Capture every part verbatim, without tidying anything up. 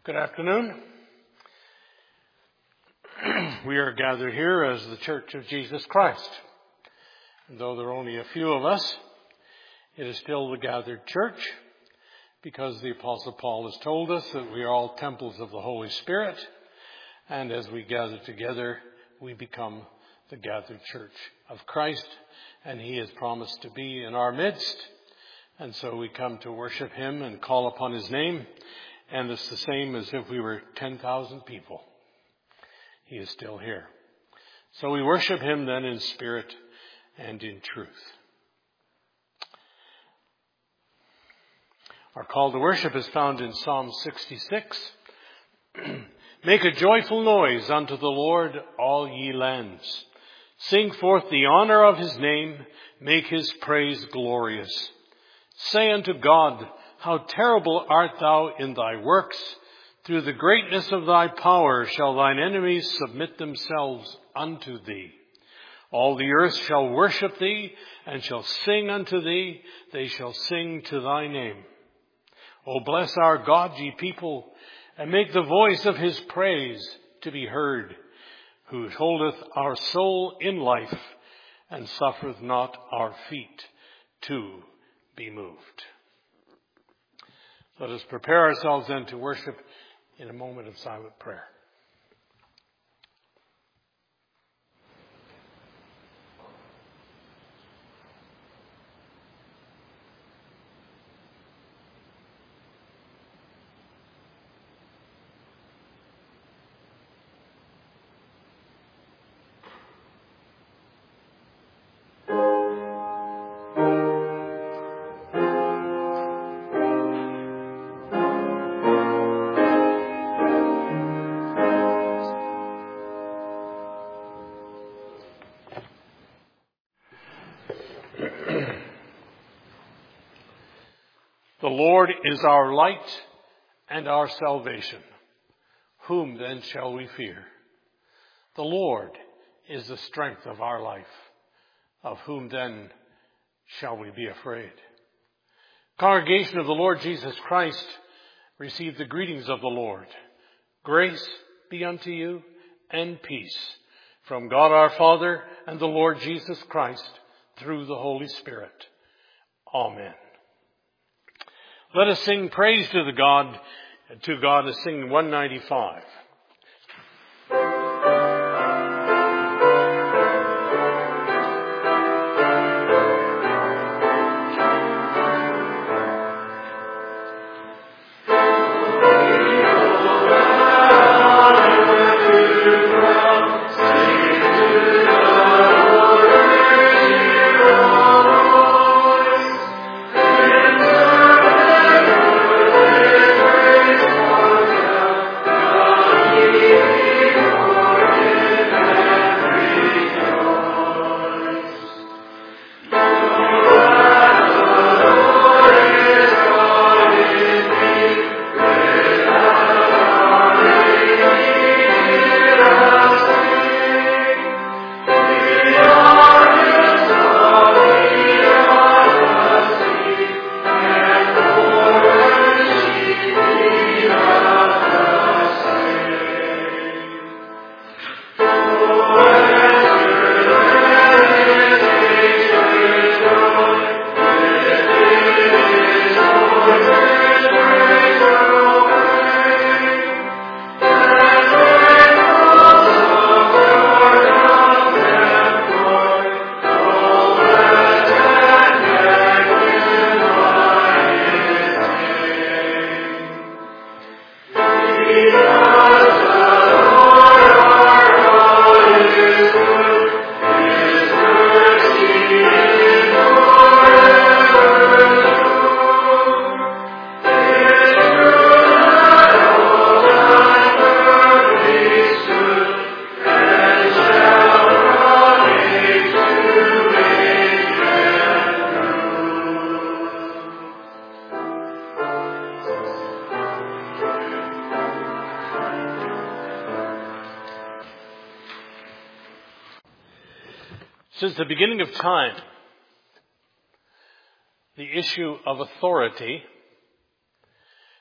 Good afternoon. We are gathered here as the Church of Jesus Christ. And though there are only a few of us, it is still the gathered church because the Apostle Paul has told us that we are all temples of the Holy Spirit. And as we gather together, we become the gathered church of Christ. And he has promised to be in our midst. And so we come to worship him and call upon his name. And it's the same as if we were ten thousand people. He is still here. So we worship him then in spirit and in truth. Our call to worship is found in Psalm sixty-six. Make a joyful noise unto the Lord, all ye lands. Sing forth the honor of his name. Make his praise glorious. Say unto God, how terrible art thou in thy works! Through the greatness of thy power shall thine enemies submit themselves unto thee. All the earth shall worship thee, and shall sing unto thee. They shall sing to thy name. O bless our God, ye people, and make the voice of his praise to be heard, who holdeth our soul in life, and suffereth not our feet to be moved. Let us prepare ourselves then to worship in a moment of silent prayer. The Lord is our light and our salvation. Whom then shall we fear? The Lord is the strength of our life. Of whom then shall we be afraid? Congregation of the Lord Jesus Christ, receive the greetings of the Lord. Grace be unto you and peace from God our Father and the Lord Jesus Christ through the Holy Spirit. Amen. Let us sing praise to the God, to God, and sing one ninety-five. Since the beginning of time, the issue of authority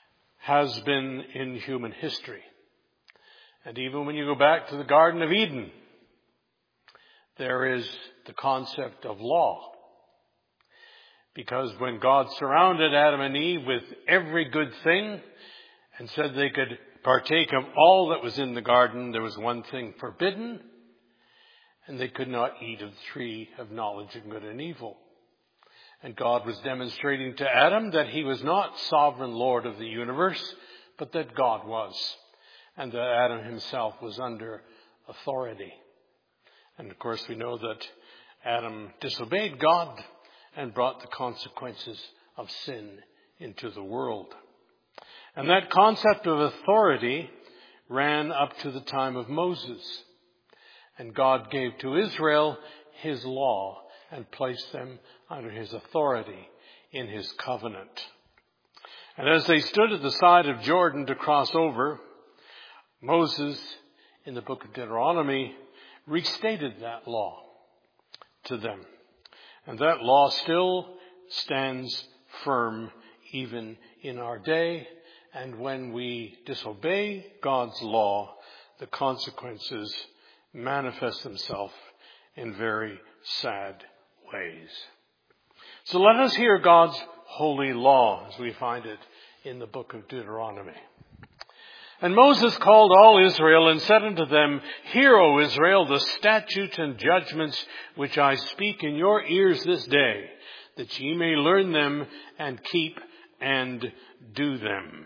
has been in human history. And even when you go back to the Garden of Eden, there is the concept of law. Because when God surrounded Adam and Eve with every good thing and said they could partake of all that was in the garden, there was one thing forbidden, and they could not eat of the tree of knowledge of good and evil. And God was demonstrating to Adam that he was not sovereign Lord of the universe, but that God was, and that Adam himself was under authority. And of course we know that Adam disobeyed God and brought the consequences of sin into the world. And that concept of authority ran up to the time of Moses. And God gave to Israel his law and placed them under his authority in his covenant. And as they stood at the side of Jordan to cross over, Moses, in the book of Deuteronomy, restated that law to them. And that law still stands firm even in our day. And when we disobey God's law, the consequences manifest themselves in very sad ways. So let us hear God's holy law as we find it in the book of Deuteronomy. And Moses called all Israel and said unto them, Hear, O Israel, the statutes and judgments which I speak in your ears this day, that ye may learn them and keep and do them.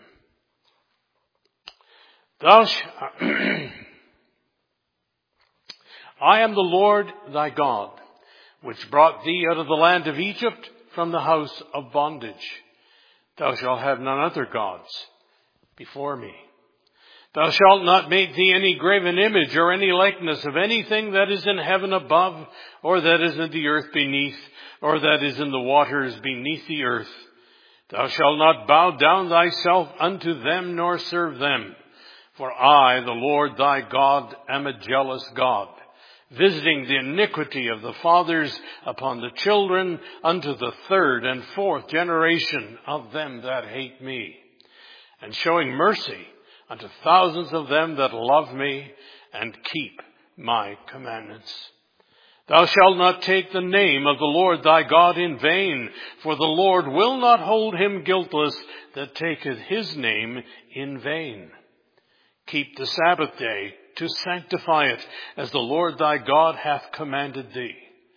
Thou sh- I am the Lord thy God, which brought thee out of the land of Egypt from the house of bondage. Thou shalt have none other gods before me. Thou shalt not make thee any graven image or any likeness of anything that is in heaven above, or that is in the earth beneath, or that is in the waters beneath the earth. Thou shalt not bow down thyself unto them, nor serve them. For I, the Lord thy God, am a jealous God, visiting the iniquity of the fathers upon the children unto the third and fourth generation of them that hate me, and showing mercy unto thousands of them that love me and keep my commandments. Thou shalt not take the name of the Lord thy God in vain, for the Lord will not hold him guiltless that taketh his name in vain. Keep the Sabbath day to sanctify it, as the Lord thy God hath commanded thee.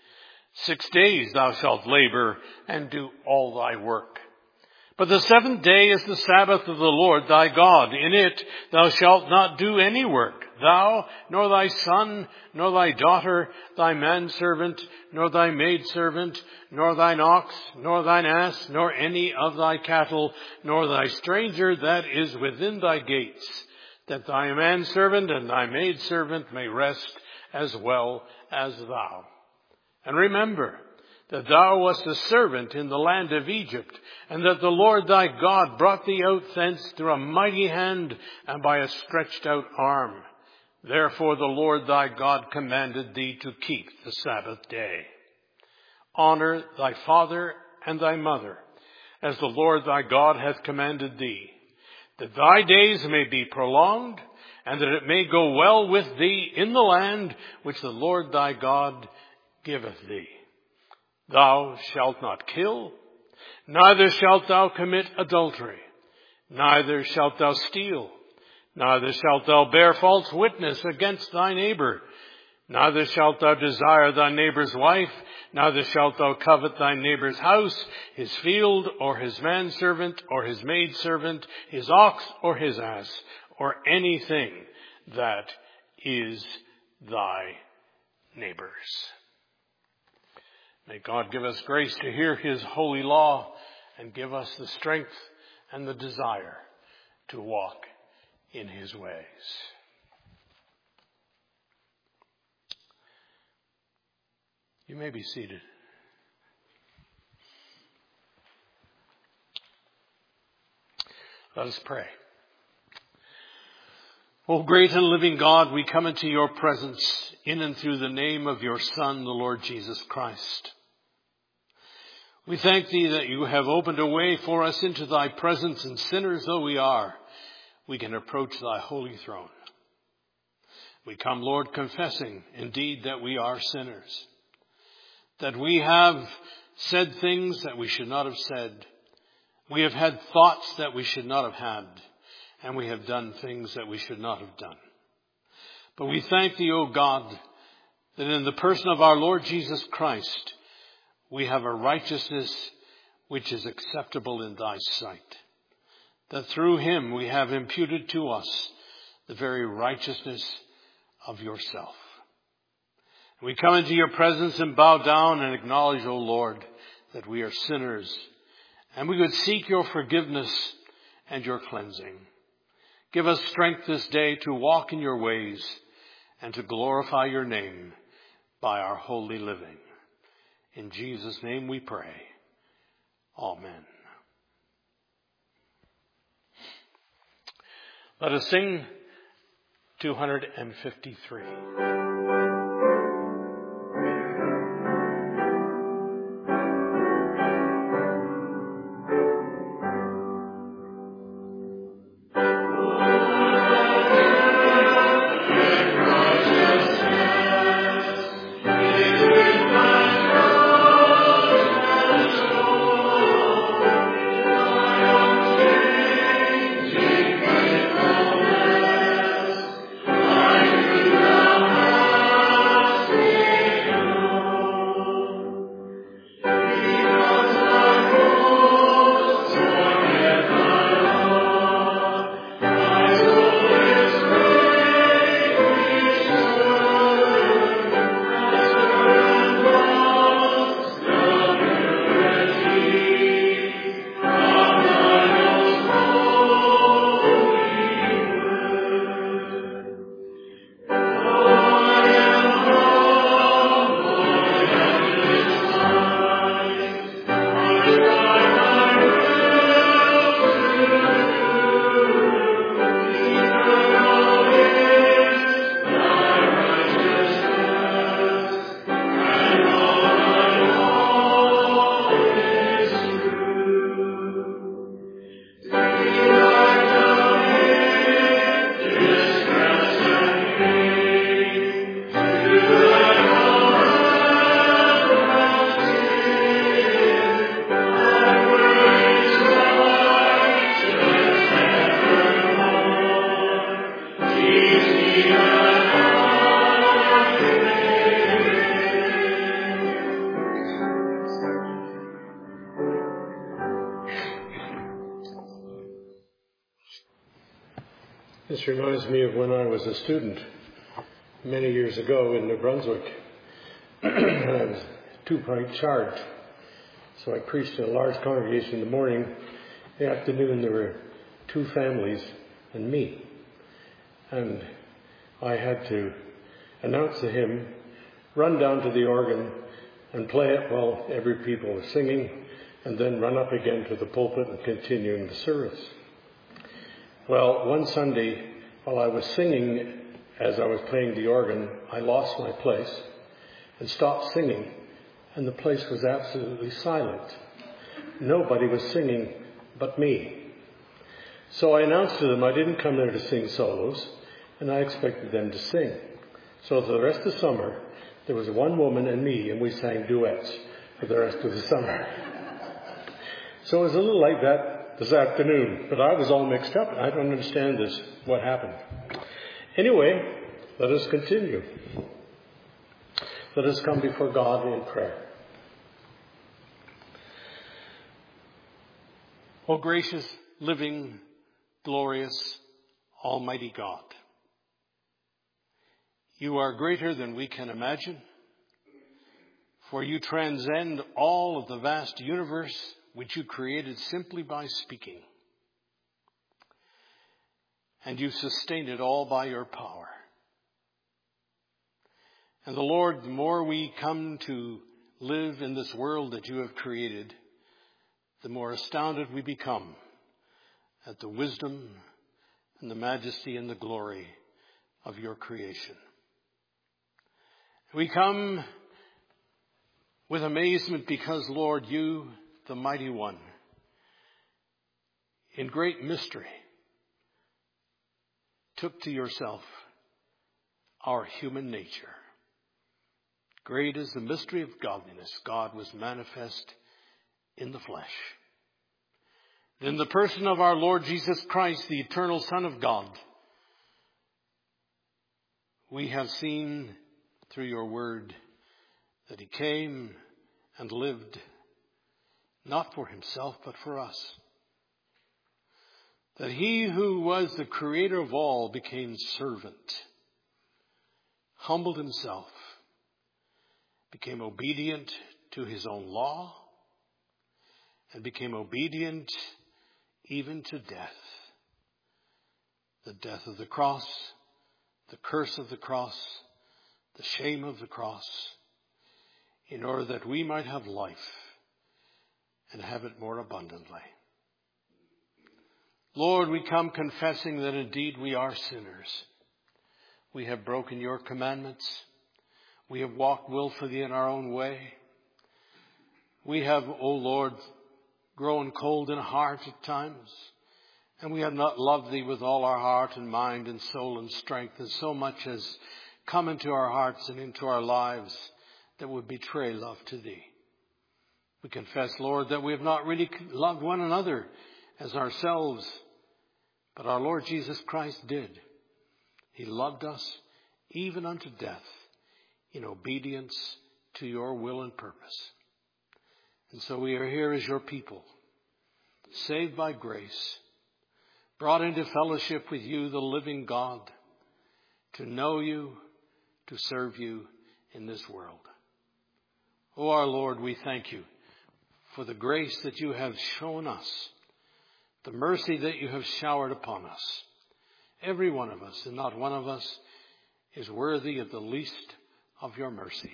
Six days thou shalt labor and do all thy work. But the seventh day is the Sabbath of the Lord thy God. In it thou shalt not do any work, thou, nor thy son, nor thy daughter, thy manservant, nor thy maidservant, nor thine ox, nor thine ass, nor any of thy cattle, nor thy stranger that is within thy gates, that thy manservant and thy maidservant may rest as well as thou. And remember that thou wast a servant in the land of Egypt, and that the Lord thy God brought thee out thence through a mighty hand and by a stretched out arm. Therefore the Lord thy God commanded thee to keep the Sabbath day. Honor thy father and thy mother, as the Lord thy God hath commanded thee, that thy days may be prolonged, and that it may go well with thee in the land which the Lord thy God giveth thee. Thou shalt not kill, neither shalt thou commit adultery, neither shalt thou steal, neither shalt thou bear false witness against thy neighbor, neither shalt thou desire thy neighbor's wife, neither shalt thou covet thy neighbor's house, his field, or his manservant, or his maidservant, his ox, or his ass, or anything that is thy neighbor's. May God give us grace to hear his holy law and give us the strength and the desire to walk in his ways. You may be seated. Let us pray. O great and living God, we come into your presence in and through the name of your Son, the Lord Jesus Christ. We thank thee that you have opened a way for us into thy presence, and sinners though we are, we can approach thy holy throne. We come, Lord, confessing indeed that we are sinners, that we have said things that we should not have said. We have had thoughts that we should not have had, and we have done things that we should not have done. But we thank thee, O God, that in the person of our Lord Jesus Christ, we have a righteousness which is acceptable in thy sight, that through him we have imputed to us the very righteousness of yourself. We come into your presence and bow down and acknowledge, O Lord, that we are sinners, and we would seek your forgiveness and your cleansing. Give us strength this day to walk in your ways and to glorify your name by our holy living. In Jesus' name we pray. Amen. Let us sing two hundred fifty-three. This reminds me of when I was a student many years ago in New Brunswick. I was two-point charged. So I preached in a large congregation in the morning. The afternoon there were two families and me. And I had to announce the hymn, run down to the organ and play it while every people was singing, and then run up again to the pulpit and continue in the service. Well, one Sunday, while I was singing as I was playing the organ, I lost my place and stopped singing, and the place was absolutely silent. Nobody was singing but me. So I announced to them I didn't come there to sing solos, and I expected them to sing. So for the rest of the summer, there was one woman and me, and we sang duets for the rest of the summer. So it was a little like that this afternoon, but I was all mixed up. I don't understand this, what happened. Anyway, let us continue. Let us come before God in prayer. O gracious, living, glorious, almighty God, you are greater than we can imagine, for you transcend all of the vast universe which you created simply by speaking. And you sustain it all by your power. And the Lord, the more we come to live in this world that you have created, the more astounded we become at the wisdom and the majesty and the glory of your creation. We come with amazement because, Lord, you, the mighty one, in great mystery, took to yourself our human nature. Great is the mystery of godliness. God was manifest in the flesh. In the person of our Lord Jesus Christ, the eternal Son of God, we have seen through your word that he came and lived not for himself but for us. That he who was the creator of all became servant, humbled himself, became obedient to his own law, and became obedient even to death. The death of the cross, the curse of the cross, the shame of the cross, in order that we might have life and have it more abundantly. Lord, we come confessing that indeed we are sinners. We have broken your commandments. We have walked willfully in our own way. We have, O Lord, grown cold in heart at times. And we have not loved thee with all our heart and mind and soul and strength. And so much has come into our hearts and into our lives that would betray love to thee. We confess, Lord, that we have not really loved one another as ourselves, but our Lord Jesus Christ did. He loved us even unto death in obedience to your will and purpose. And so we are here as your people, saved by grace, brought into fellowship with you, the living God, to know you, to serve you in this world. O our Lord, we thank you for the grace that you have shown us, the mercy that you have showered upon us. Every one of us, and not one of us, is worthy of the least of your mercies.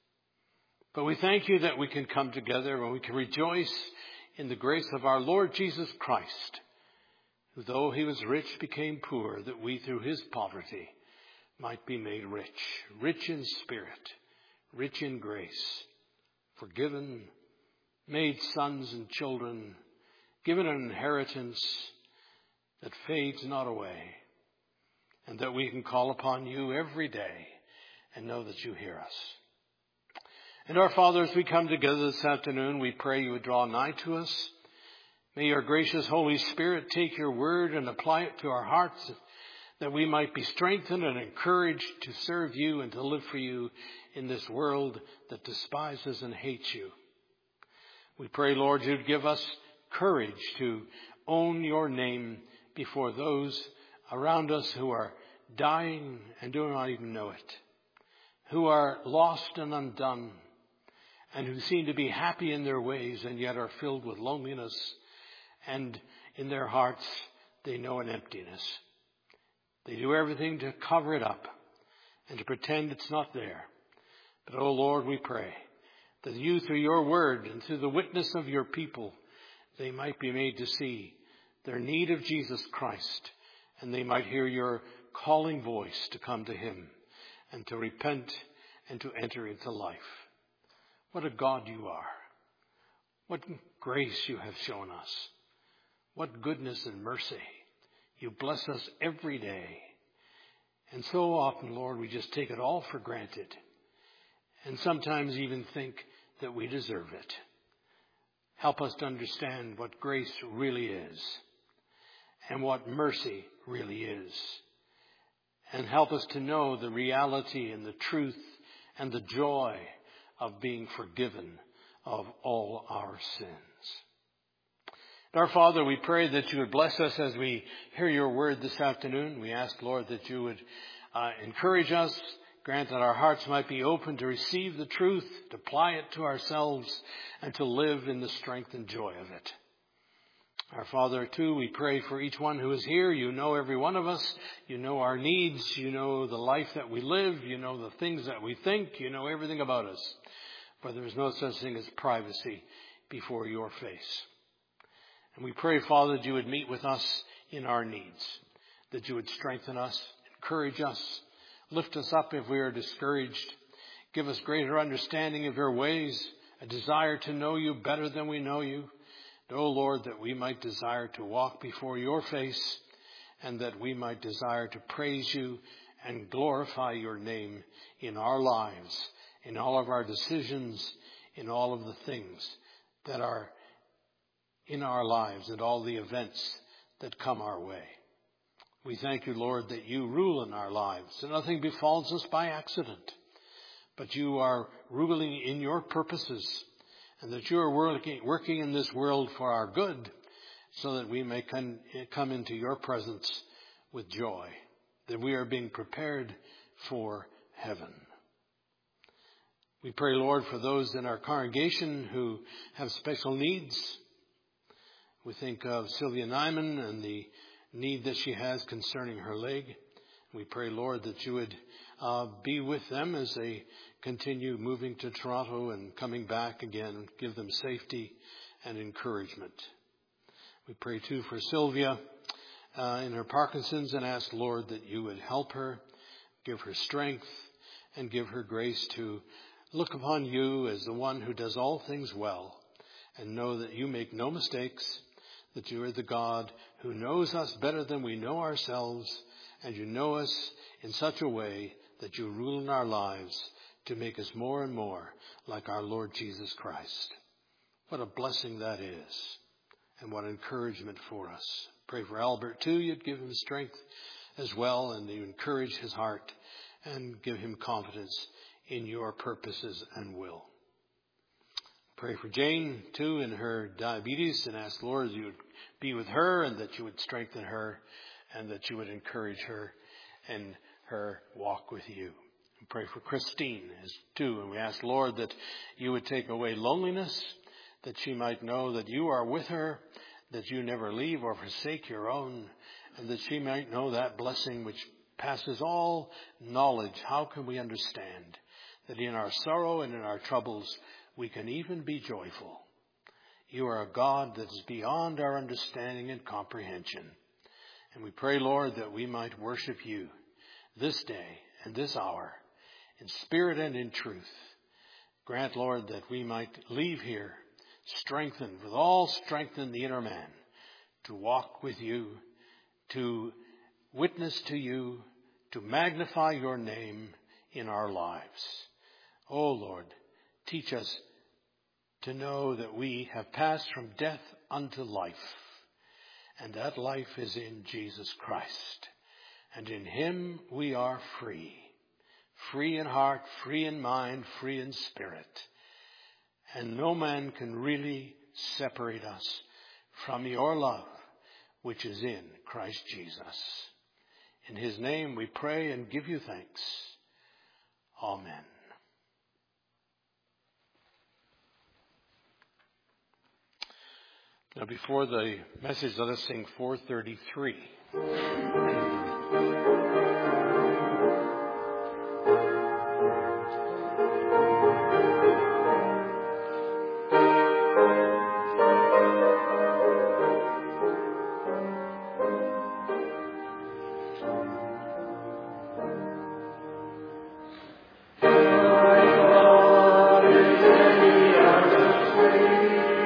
But we thank you that we can come together and we can rejoice in the grace of our Lord Jesus Christ, who though he was rich became poor, that we through his poverty might be made rich, rich in spirit, rich in grace, forgiven, made sons and children, given an inheritance that fades not away, and that we can call upon you every day and know that you hear us. And our Father, as we come together this afternoon, we pray you would draw nigh to us. May your gracious Holy Spirit take your word and apply it to our hearts, that we might be strengthened and encouraged to serve you and to live for you in this world that despises and hates you. We pray, Lord, you'd give us courage to own your name before those around us who are dying and do not even know it, who are lost and undone, and who seem to be happy in their ways and yet are filled with loneliness, and in their hearts they know an emptiness. They do everything to cover it up and to pretend it's not there. But, oh Lord, we pray that you, through your word and through the witness of your people, they might be made to see their need of Jesus Christ, and they might hear your calling voice to come to him and to repent and to enter into life. What a God you are. What grace you have shown us. What goodness and mercy. You bless us every day. And so often, Lord, we just take it all for granted, and sometimes even think that we deserve it. Help us to understand what grace really is and what mercy really is. And help us to know the reality and the truth and the joy of being forgiven of all our sins. And our Father, we pray that you would bless us as we hear your word this afternoon. We ask, Lord, that you would uh, encourage us, grant that our hearts might be open to receive the truth, to apply it to ourselves, and to live in the strength and joy of it. Our Father, too, we pray for each one who is here. You know every one of us. You know our needs. You know the life that we live. You know the things that we think. You know everything about us. For there is no such thing as privacy before your face. And we pray, Father, that you would meet with us in our needs, that you would strengthen us, encourage us, lift us up if we are discouraged, give us greater understanding of your ways, a desire to know you better than we know you. And, oh Lord, that we might desire to walk before your face, and that we might desire to praise you and glorify your name in our lives, in all of our decisions, in all of the things that are in our lives and all the events that come our way. We thank you, Lord, that you rule in our lives, and nothing befalls us by accident, but you are ruling in your purposes, and that you are working, working in this world for our good, so that we may come, come into your presence with joy, that we are being prepared for heaven. We pray, Lord, for those in our congregation who have special needs. We think of Sylvia Nyman and the need that she has concerning her leg. We pray, Lord, that you would uh, be with them as they continue moving to Toronto and coming back again. Give them safety and encouragement. We pray, too, for Sylvia uh, in her Parkinson's, and ask, Lord, that you would help her, give her strength, and give her grace to look upon you as the one who does all things well, and know that you make no mistakes, that you are the God who knows us better than we know ourselves, and you know us in such a way that you rule in our lives to make us more and more like our Lord Jesus Christ. What a blessing that is, and what encouragement for us. Pray for Albert too. You'd give him strength as well, and you encourage his heart and give him confidence in your purposes and will. Pray for Jane too in her diabetes, and ask, Lord, you would be with her, and that you would strengthen her, and that you would encourage her in her walk with you. And pray for Christine as too, and we ask, Lord, that you would take away loneliness, that she might know that you are with her, that you never leave or forsake your own, and that she might know that blessing which passes all knowledge. How can we understand that in our sorrow and in our troubles we can even be joyful? You are a God that is beyond our understanding and comprehension. And we pray, Lord, that we might worship you this day and this hour in spirit and in truth. Grant, Lord, that we might leave here strengthened, with all strength in the inner man, to walk with you, to witness to you, to magnify your name in our lives. Oh, Lord, teach us to know that we have passed from death unto life, and that life is in Jesus Christ. And in him we are free, free in heart, free in mind, free in spirit. And no man can really separate us from your love, which is in Christ Jesus. In his name we pray and give you thanks. Amen. Now, before the message, let us sing four thirty-three.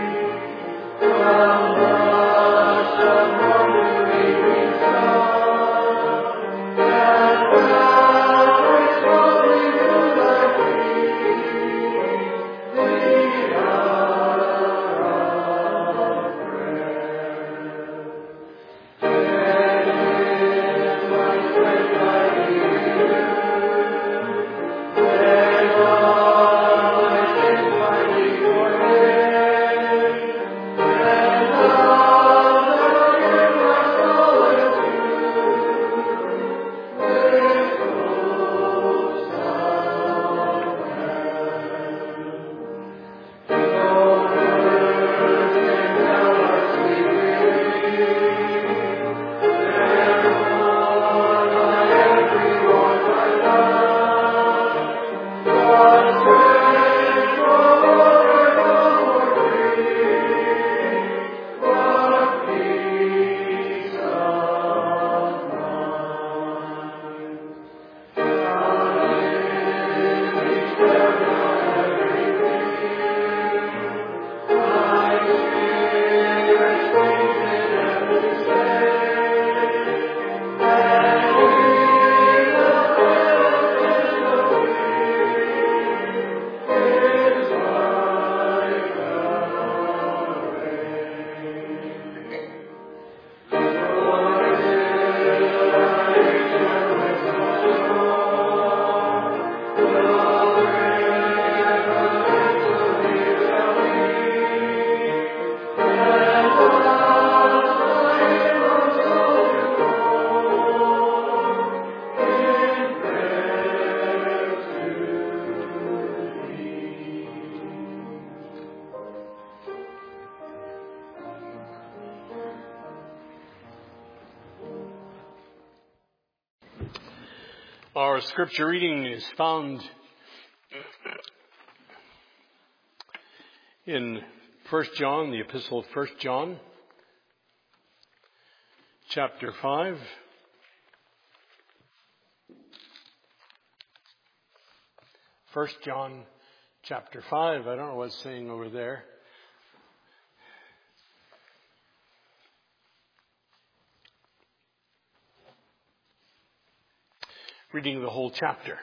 From the Our scripture reading is found in First John, the epistle of First John, chapter five. First John, chapter five. I don't know what's saying over there. Reading the whole chapter.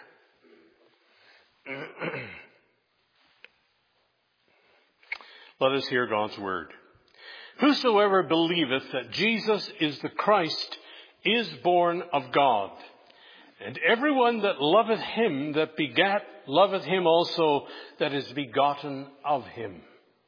Let us hear God's word. Whosoever believeth that Jesus is the Christ is born of God. And everyone that loveth him that begat loveth him also that is begotten of him.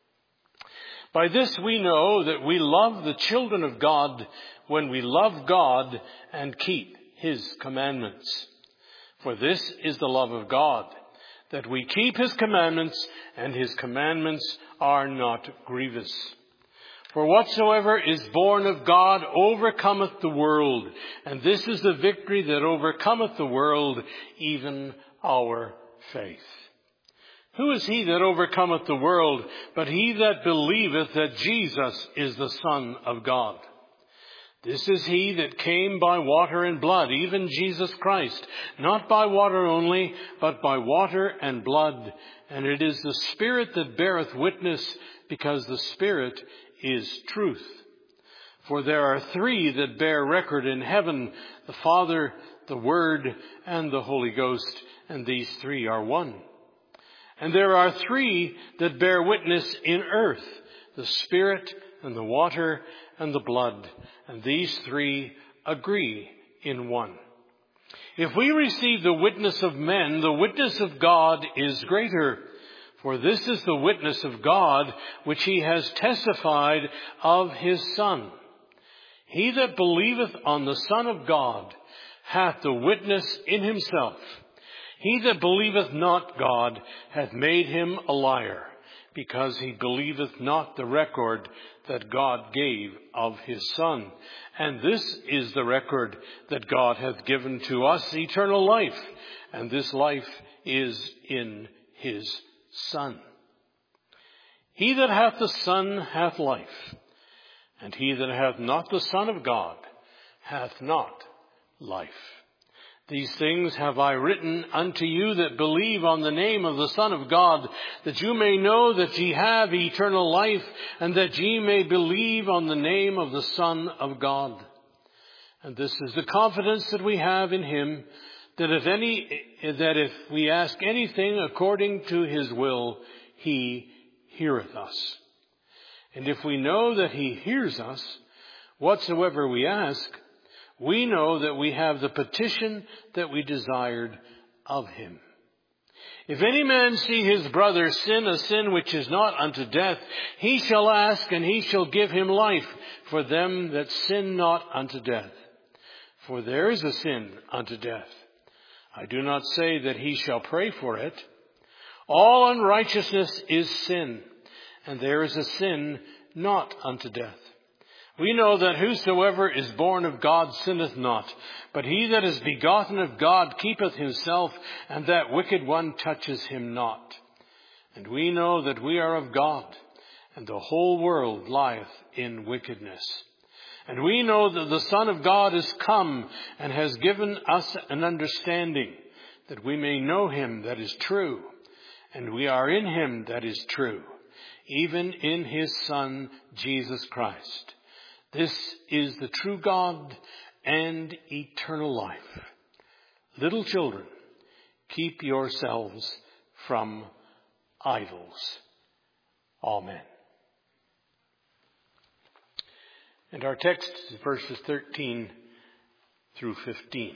By this we know that we love the children of God when we love God and keep his commandments. For this is the love of God, that we keep his commandments, and his commandments are not grievous. For whatsoever is born of God overcometh the world, and this is the victory that overcometh the world, even our faith. Who is he that overcometh the world, but he that believeth that Jesus is the Son of God? This is he that came by water and blood, even Jesus Christ, not by water only, but by water and blood. And it is the Spirit that beareth witness, because the Spirit is truth. For there are three that bear record in heaven, the Father, the Word, and the Holy Ghost, and these three are one. And there are three that bear witness in earth, the Spirit, and the water, and the blood, and these three agree in one. If we receive the witness of men, the witness of God is greater. For this is the witness of God, which he has testified of his Son. He that believeth on the Son of God hath the witness in himself. He that believeth not God hath made him a liar, because he believeth not the record that God gave of his Son. And this is the record that God hath given to us, eternal life, and this life is in his Son. He that hath the Son hath life, and he that hath not the Son of God hath not life. These things have I written unto you that believe on the name of the Son of God, that you may know that ye have eternal life, and that ye may believe on the name of the Son of God. And this is the confidence that we have in him, that if any, that if we ask anything according to his will, he heareth us. And if we know that he hears us, whatsoever we ask, we know that we have the petition that we desired of him. If any man see his brother sin a sin which is not unto death, he shall ask, and he shall give him life for them that sin not unto death. For there is a sin unto death. I do not say that he shall pray for it. All unrighteousness is sin, and there is a sin not unto death. We know that whosoever is born of God sinneth not, but he that is begotten of God keepeth himself, and that wicked one touches him not. And we know that we are of God, and the whole world lieth in wickedness. And we know that the Son of God is come, and has given us an understanding, that we may know him that is true, and we are in him that is true, even in his Son Jesus Christ. This is the true God and eternal life. Little children, keep yourselves from idols. Amen. And our text is verses thirteen through fifteen.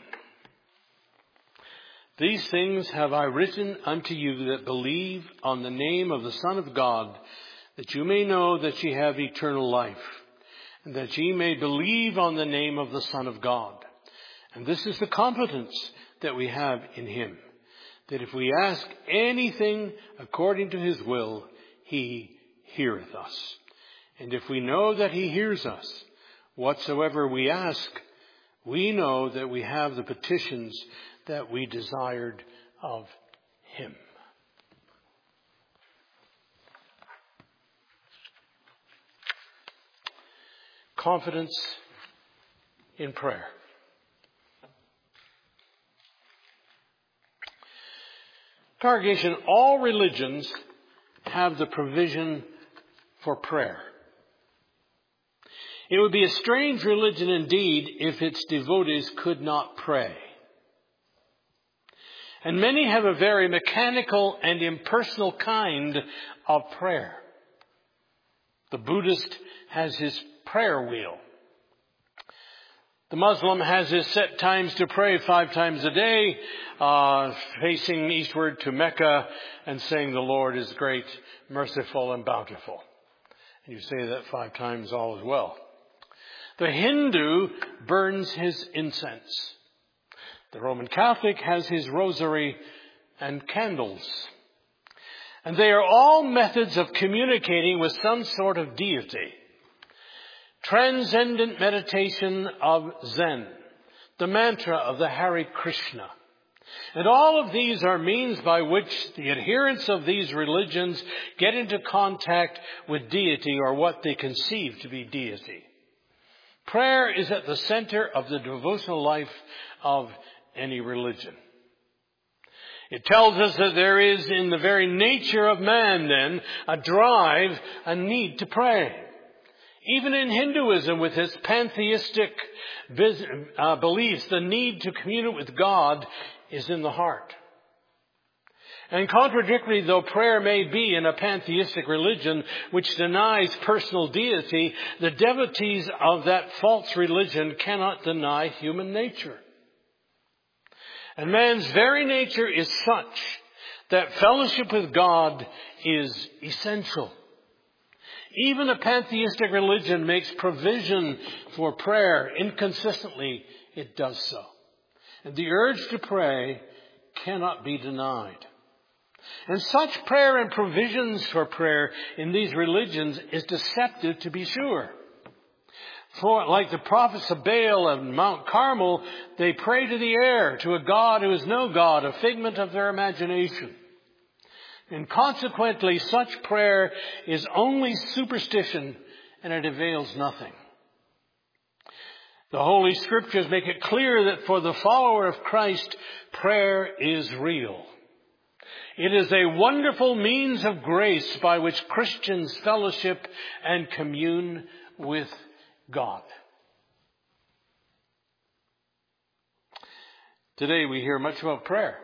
These things have I written unto you that believe on the name of the Son of God, that you may know that ye have eternal life, and that ye may believe on the name of the Son of God. And this is the confidence that we have in him, that if we ask anything according to his will, he heareth us. And if we know that he hears us, whatsoever we ask, we know that we have the petitions that we desired of him. Confidence in prayer. Congregation, all religions have the provision for prayer. It would be a strange religion indeed if its devotees could not pray. And many have a very mechanical and impersonal kind of prayer. The Buddhist has his prayer wheel. The Muslim has his set times to pray five times a day, uh, facing eastward to Mecca and saying the Lord is great, merciful, and bountiful. And you say that five times, all is well. The Hindu burns his incense. The Roman Catholic has his rosary and candles. And they are all methods of communicating with some sort of deity. Transcendent meditation of Zen, the mantra of the Hare Krishna. And all of these are means by which the adherents of these religions get into contact with deity or what they conceive to be deity. Prayer is at the center of the devotional life of any religion. It tells us that there is in the very nature of man then a drive, a need to pray. Even in Hinduism, with its pantheistic uh, beliefs, the need to commune with God is in the heart. And contradictory though prayer may be in a pantheistic religion which denies personal deity, the devotees of that false religion cannot deny human nature. And man's very nature is such that fellowship with God is essential. Even a pantheistic religion makes provision for prayer. Inconsistently, it does so. And the urge to pray cannot be denied. And such prayer and provisions for prayer in these religions is deceptive, to be sure. For, like the prophets of Baal and Mount Carmel, they pray to the air, to a God who is no God, a figment of their imagination. And consequently, such prayer is only superstition, and it avails nothing. The Holy Scriptures make it clear that for the follower of Christ, prayer is real. It is a wonderful means of grace by which Christians fellowship and commune with God. Today we hear much about prayer.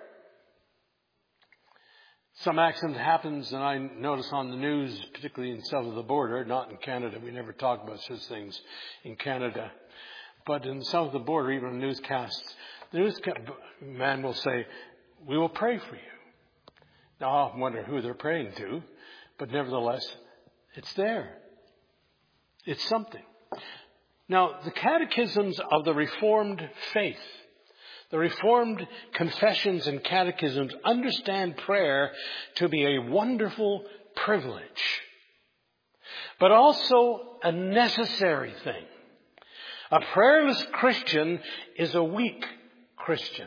Some accident happens, and I notice on the news, particularly in south of the border, not in Canada. We never talk about such things in Canada. But in south of the border, even in newscasts, the newsman will say, "We will pray for you." Now, I often wonder who they're praying to, but nevertheless, it's there. It's something. Now, the catechisms of the Reformed faith, the Reformed confessions and catechisms understand prayer to be a wonderful privilege, but also a necessary thing. A prayerless Christian is a weak Christian.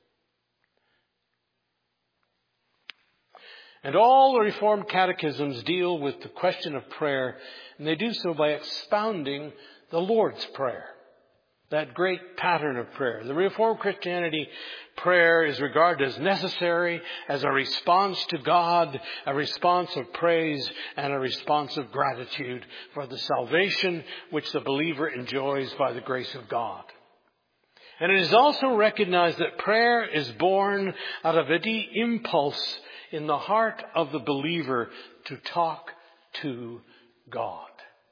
And all the Reformed catechisms deal with the question of prayer, and they do so by expounding the Lord's Prayer, that great pattern of prayer. The Reformed Christianity, prayer is regarded as necessary, as a response to God, a response of praise, and a response of gratitude for the salvation which the believer enjoys by the grace of God. And it is also recognized that prayer is born out of a deep impulse in the heart of the believer to talk to God.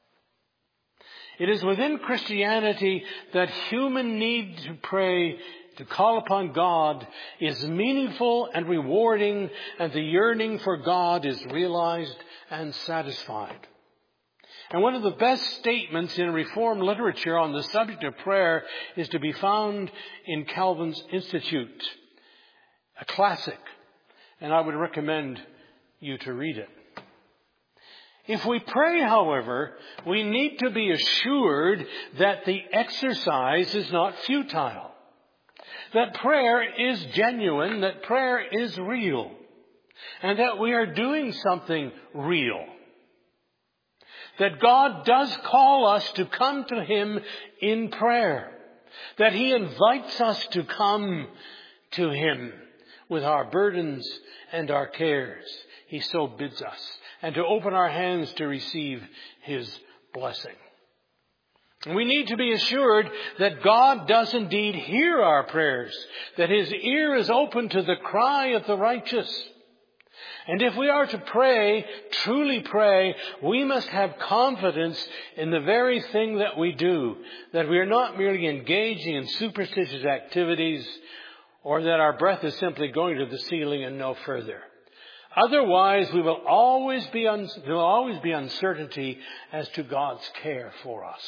It is within Christianity that human need to pray, to call upon God, is meaningful and rewarding, and the yearning for God is realized and satisfied. And one of the best statements in Reformed literature on the subject of prayer is to be found in Calvin's Institute, a classic, and I would recommend you to read it. If we pray, however, we need to be assured that the exercise is not futile, that prayer is genuine, that prayer is real, and that we are doing something real. That God does call us to come to Him in prayer, that He invites us to come to Him with our burdens and our cares. He so bids us, and to open our hands to receive His blessing. We need to be assured that God does indeed hear our prayers, that His ear is open to the cry of the righteous. And if we are to pray, truly pray, we must have confidence in the very thing that we do, that we are not merely engaging in superstitious activities, or that our breath is simply going to the ceiling and no further. Otherwise, we will always be un- there will always be uncertainty as to God's care for us.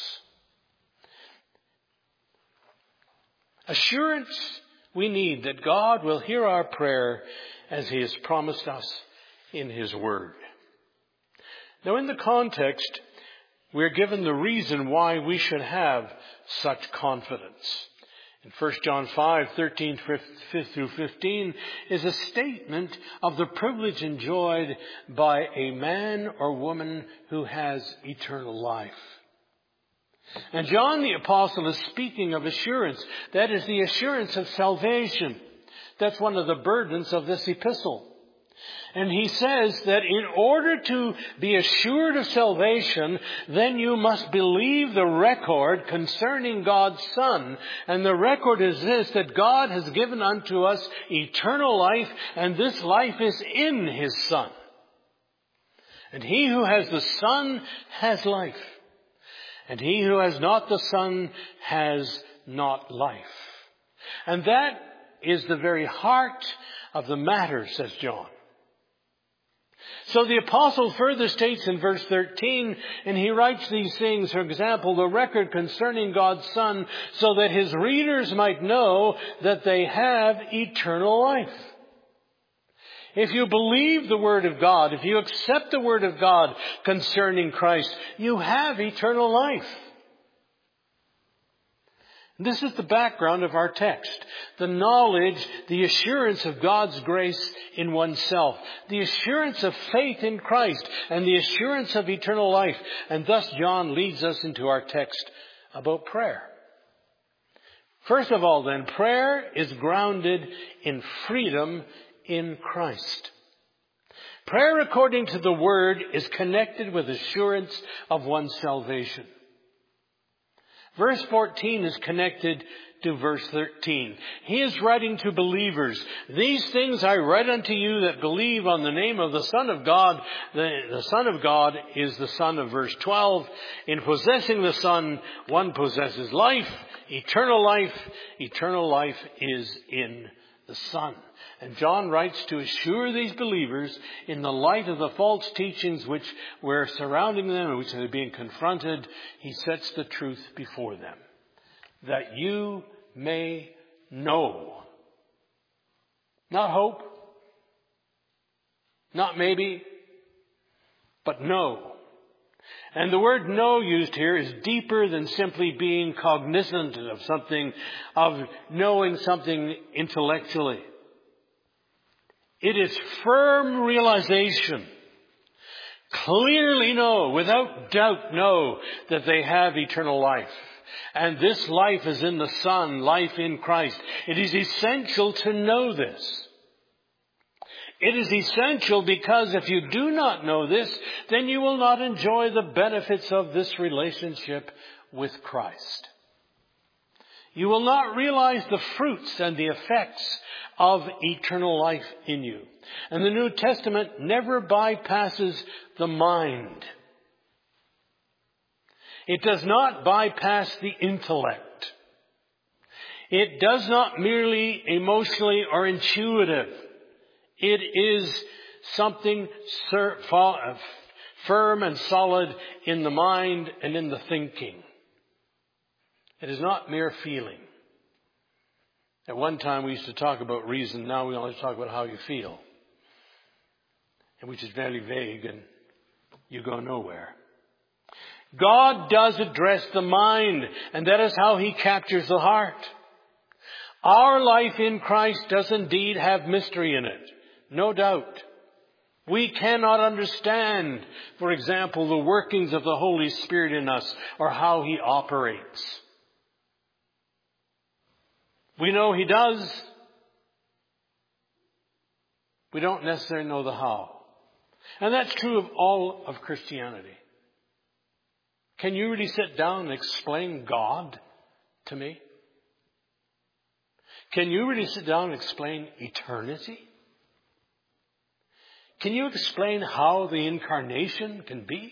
Assurance we need that God will hear our prayer as He has promised us in His Word. Now, in the context, we are given the reason why we should have such confidence. In First John five, thirteen through fifteen is a statement of the privilege enjoyed by a man or woman who has eternal life. And John the Apostle is speaking of assurance. That is the assurance of salvation. That's one of the burdens of this epistle. And he says that in order to be assured of salvation, then you must believe the record concerning God's Son. And the record is this, that God has given unto us eternal life, and this life is in His Son. And he who has the Son has life. And he who has not the Son has not life. And that is the very heart of the matter, says John. So the apostle further states in verse thirteen, and he writes these things, for example, the record concerning God's Son, so that his readers might know that they have eternal life. If you believe the Word of God, if you accept the Word of God concerning Christ, you have eternal life. This is the background of our text. The knowledge, the assurance of God's grace in oneself. The assurance of faith in Christ and the assurance of eternal life. And thus John leads us into our text about prayer. First of all then, prayer is grounded in freedom in Christ. Prayer according to the Word is connected with assurance of one's salvation. Verse fourteen is connected to verse thirteen. He is writing to believers. These things I write unto you that believe on the name of the Son of God. The, the Son of God is the Son of verse twelve. In possessing the Son, one possesses life, eternal life. Eternal life is in the Son. And John writes to assure these believers in the light of the false teachings which were surrounding them and which they were being confronted, he sets the truth before them. That you may know. Not hope. Not maybe. But know. And the word know used here is deeper than simply being cognizant of something, of knowing something intellectually. It is firm realization. Clearly know, without doubt know that they have eternal life. And this life is in the Son, life in Christ. It is essential to know this. It is essential because if you do not know this, then you will not enjoy the benefits of this relationship with Christ. You will not realize the fruits and the effects of eternal life in you. And the New Testament never bypasses the mind. It does not bypass the intellect. It does not merely emotionally or intuitive. It is something firm and solid in the mind and in the thinking. It is not mere feeling. At one time we used to talk about reason. Now we only talk about how you feel. And which is very vague and you go nowhere. God does address the mind, and that is how he captures the heart. Our life in Christ does indeed have mystery in it, no doubt. We cannot understand, for example, the workings of the Holy Spirit in us or how he operates. We know he does. We don't necessarily know the how. And that's true of all of Christianity. Can you really sit down and explain God to me? Can you really sit down and explain eternity? Can you explain how the incarnation can be?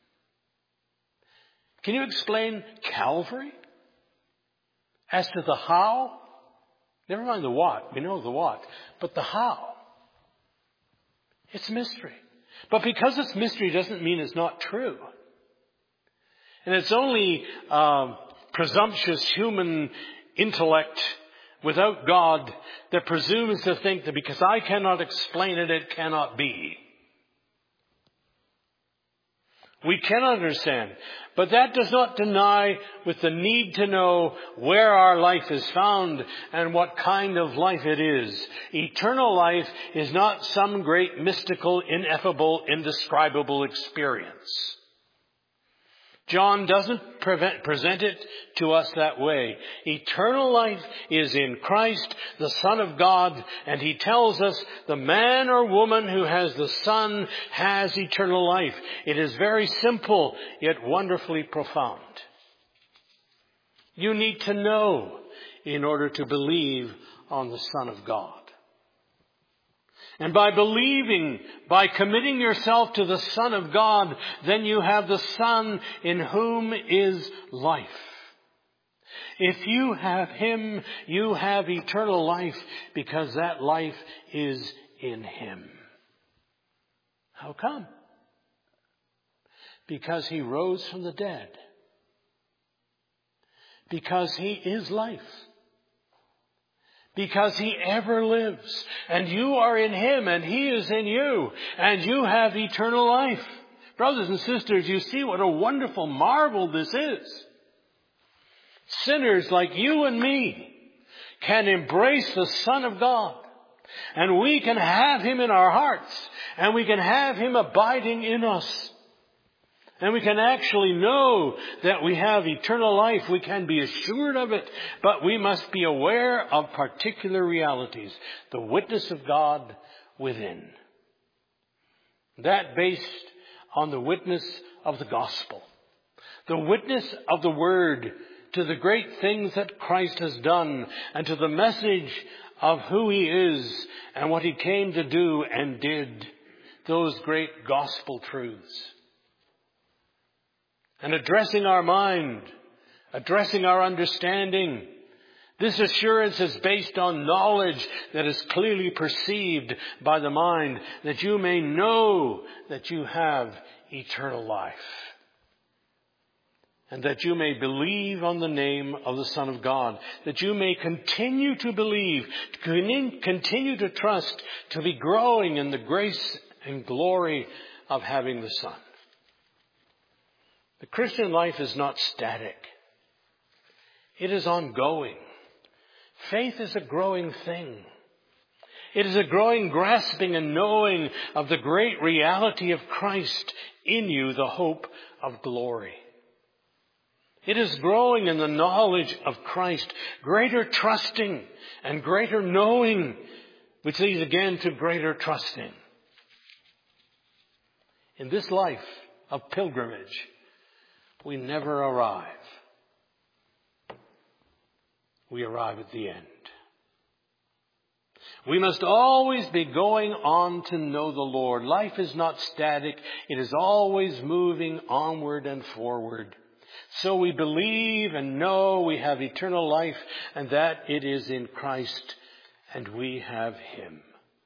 Can you explain Calvary? As to the how, never mind the what, we know the what, but the how. It's mystery. But because it's mystery doesn't mean it's not true. And it's only uh, presumptuous human intellect without God that presumes to think that because I cannot explain it, it cannot be. We cannot understand. But that does not deny with the need to know where our life is found and what kind of life it is. Eternal life is not some great mystical, ineffable, indescribable experience. John doesn't prevent, present it to us that way. Eternal life is in Christ, the Son of God, and he tells us the man or woman who has the Son has eternal life. It is very simple, yet wonderfully profound. You need to know in order to believe on the Son of God. And by believing, by committing yourself to the Son of God, then you have the Son in whom is life. If you have him, you have eternal life because that life is in him. How come? Because he rose from the dead. Because he is life. Because he ever lives. And you are in him and he is in you. And you have eternal life. Brothers and sisters, you see what a wonderful marvel this is. Sinners like you and me can embrace the Son of God. And we can have him in our hearts. And we can have him abiding in us. And we can actually know that we have eternal life. We can be assured of it. But we must be aware of particular realities. The witness of God within. That based on the witness of the gospel. The witness of the word to the great things that Christ has done. And to the message of who he is and what he came to do and did. Those great gospel truths. And addressing our mind, addressing our understanding. This assurance is based on knowledge that is clearly perceived by the mind, that you may know that you have eternal life. And that you may believe on the name of the Son of God. That you may continue to believe, continue to trust, to be growing in the grace and glory of having the Son. The Christian life is not static. It is ongoing. Faith is a growing thing. It is a growing grasping and knowing of the great reality of Christ in you, the hope of glory. It is growing in the knowledge of Christ, greater trusting and greater knowing, which leads again to greater trusting. In this life of pilgrimage, we never arrive. We arrive at the end. We must always be going on to know the Lord. Life is not static. It is always moving onward and forward. So we believe and know we have eternal life and that it is in Christ and we have him.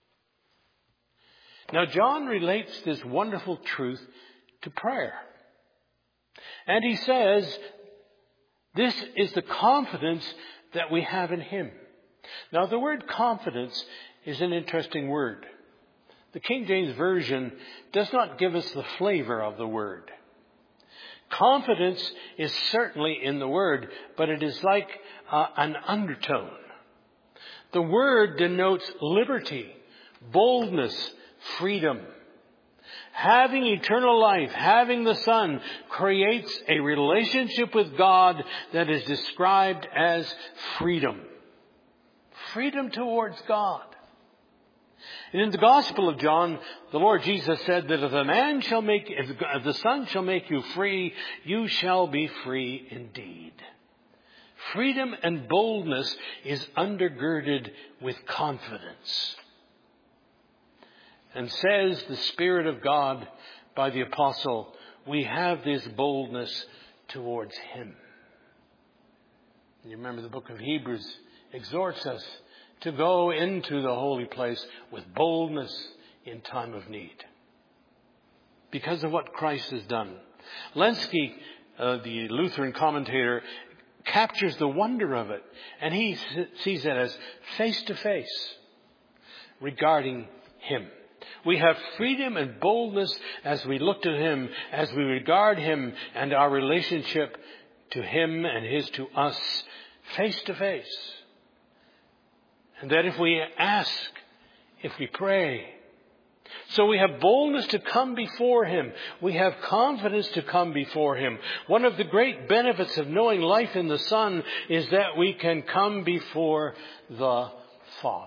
Now John relates this wonderful truth to prayer. And he says, this is the confidence that we have in him. Now the word confidence is an interesting word. The King James Version does not give us the flavor of the word. Confidence is certainly in the word, but it is like uh, an undertone. The word denotes liberty, boldness, freedom. Having eternal life, having the Son, creates a relationship with God that is described as freedom. Freedom towards God. And in the Gospel of John, the Lord Jesus said that if a man shall make, if the Son shall make you free, you shall be free indeed. Freedom and boldness is undergirded with confidence. And says the Spirit of God by the Apostle, we have this boldness towards Him. You remember the book of Hebrews exhorts us to go into the holy place with boldness in time of need. Because of what Christ has done. Lenski, uh, the Lutheran commentator, captures the wonder of it. And he sees it as face to face regarding Him. We have freedom and boldness as we look to Him, as we regard Him and our relationship to Him and His to us face to face. And that if we ask, if we pray. So we have boldness to come before Him. We have confidence to come before Him. One of the great benefits of knowing life in the Son is that we can come before the Father.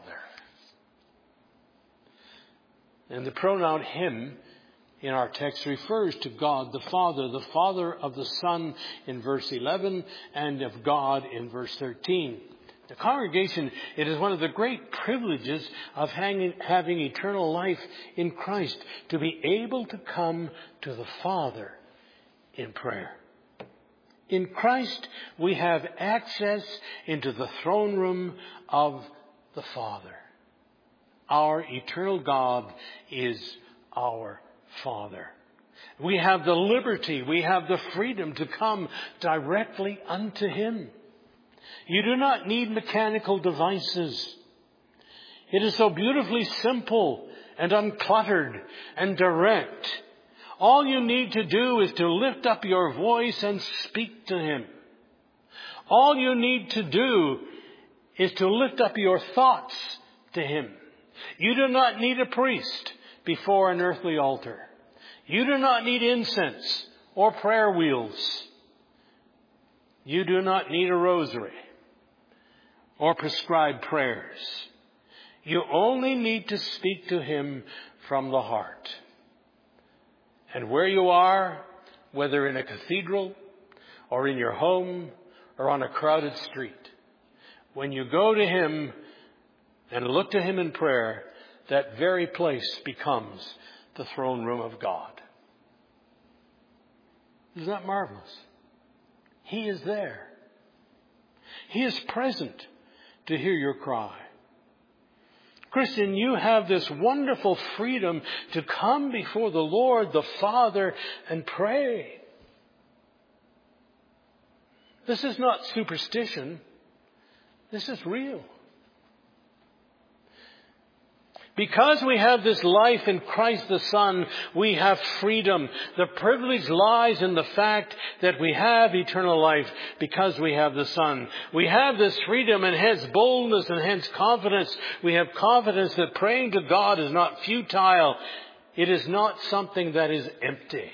And the pronoun Him in our text refers to God the Father, the Father of the Son in verse eleven and of God in verse thirteen. The congregation, it is one of the great privileges of hanging, having eternal life in Christ, to be able to come to the Father in prayer. In Christ, we have access into the throne room of the Father. Our eternal God is our Father. We have the liberty, we have the freedom to come directly unto Him. You do not need mechanical devices. It is so beautifully simple and uncluttered and direct. All you need to do is to lift up your voice and speak to Him. All you need to do is to lift up your thoughts to Him. You do not need a priest before an earthly altar. You do not need incense or prayer wheels. You do not need a rosary or prescribed prayers. You only need to speak to Him from the heart. And where you are, whether in a cathedral or in your home or on a crowded street, when you go to Him and look to Him in prayer, that very place becomes the throne room of God. Isn't that marvelous? He is there. He is present to hear your cry. Christian, you have this wonderful freedom to come before the Lord, the Father, and pray. This is not superstition. This is real. Because we have this life in Christ the Son, we have freedom. The privilege lies in the fact that we have eternal life because we have the Son. We have this freedom and hence boldness and hence confidence. We have confidence that praying to God is not futile. It is not something that is empty.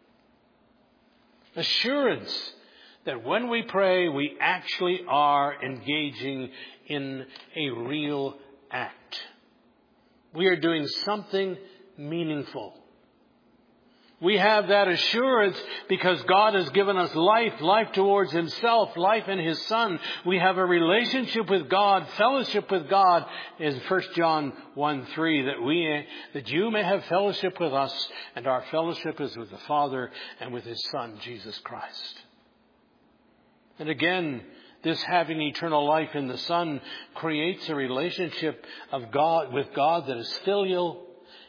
Assurance that when we pray, we actually are engaging in a real act. We are doing something meaningful. We have that assurance because God has given us life, life towards Himself, life in His Son. We have a relationship with God, fellowship with God, in First John one three, that we, that you may have fellowship with us, and our fellowship is with the Father and with His Son, Jesus Christ. And again, this having eternal life in the Son creates a relationship of God with God that is filial.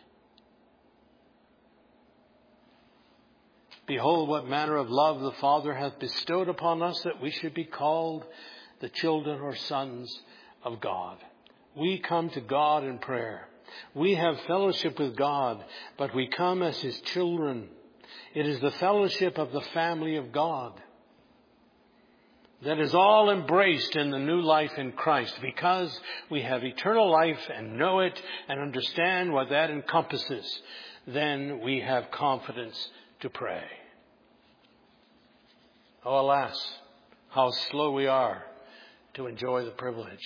Behold, what manner of love the Father hath bestowed upon us, that we should be called the children or sons of God. We come to God in prayer. We have fellowship with God, but we come as His children. It is the fellowship of the family of God that is all embraced in the new life in Christ, because we have eternal life and know it and understand what that encompasses. Then we have confidence to pray. Oh, alas, how slow we are to enjoy the privilege.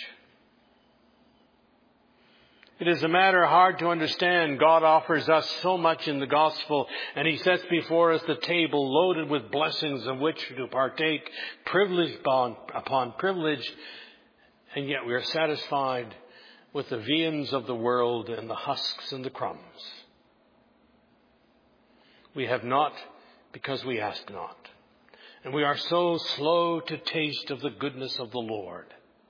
It is a matter hard to understand. God offers us so much in the gospel, and He sets before us the table loaded with blessings of which to partake, privilege upon, upon privilege, and yet we are satisfied with the viands of the world and the husks and the crumbs. We have not because we ask not, and we are so slow to taste of the goodness of the Lord.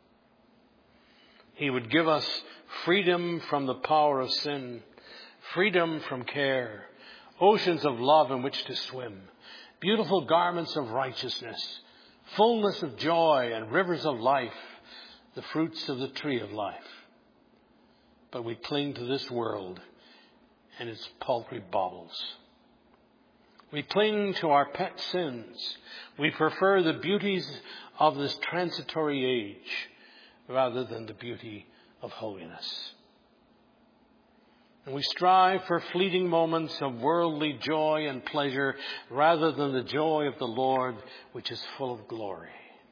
He would give us freedom from the power of sin, freedom from care, oceans of love in which to swim, beautiful garments of righteousness, fullness of joy and rivers of life, the fruits of the tree of life. But we cling to this world and its paltry baubles. We cling to our pet sins. We prefer the beauties of this transitory age rather than the beauty of holiness. And we strive for fleeting moments of worldly joy and pleasure rather than the joy of the Lord, which is full of glory,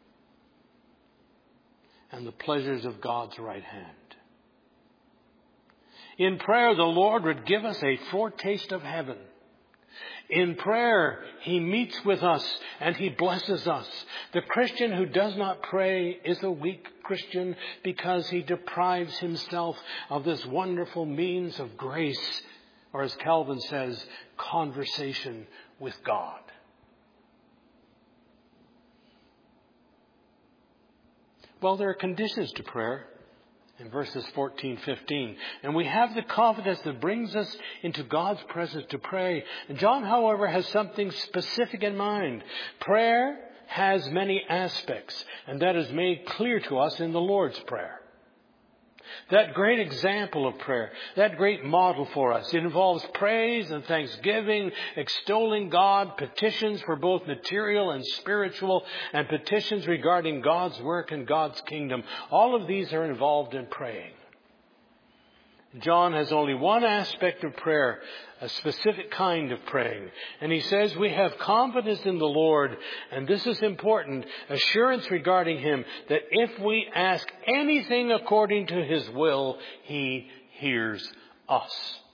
and the pleasures of God's right hand. In prayer, the Lord would give us a foretaste of heaven. In prayer, He meets with us and He blesses us. The Christian who does not pray is a weak Christian because he deprives himself of this wonderful means of grace, or as Calvin says, conversation with God. Well, there are conditions to prayer in verses fourteen, fifteen. And we have the confidence that brings us into God's presence to pray. And John, however, has something specific in mind. Prayer has many aspects, and that is made clear to us in the Lord's Prayer. That great example of prayer, that great model for us, it involves praise and thanksgiving, extolling God, petitions for both material and spiritual, and petitions regarding God's work and God's kingdom. All of these are involved in praying. John has only one aspect of prayer, a specific kind of praying. And he says we have confidence in the Lord, and this is important, assurance regarding Him, that if we ask anything according to His will, He hears us.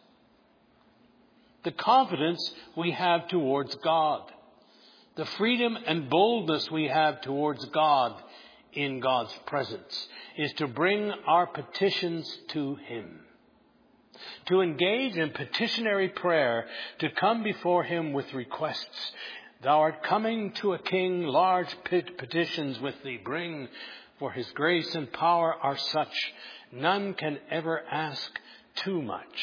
The confidence we have towards God, the freedom and boldness we have towards God in God's presence, is to bring our petitions to Him. To engage in petitionary prayer, to come before Him with requests. Thou art coming to a king, large petitions with thee bring, for His grace and power are such, none can ever ask too much.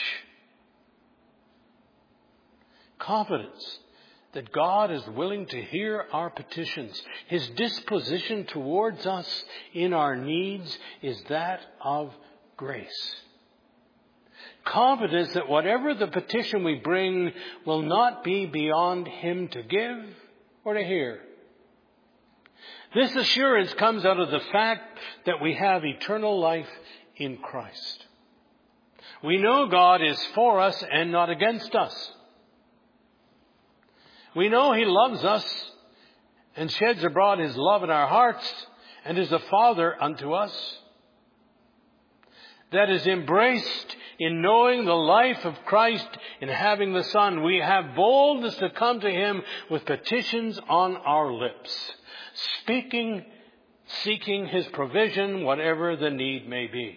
Confidence that God is willing to hear our petitions. His disposition towards us in our needs is that of grace. Confidence that whatever the petition we bring will not be beyond Him to give or to hear. This assurance comes out of the fact that we have eternal life in Christ. We know God is for us and not against us. We know He loves us and sheds abroad His love in our hearts and is a Father unto us. That is embraced in knowing the life of Christ, in having the Son. We have boldness to come to Him with petitions on our lips, speaking, seeking His provision, whatever the need may be.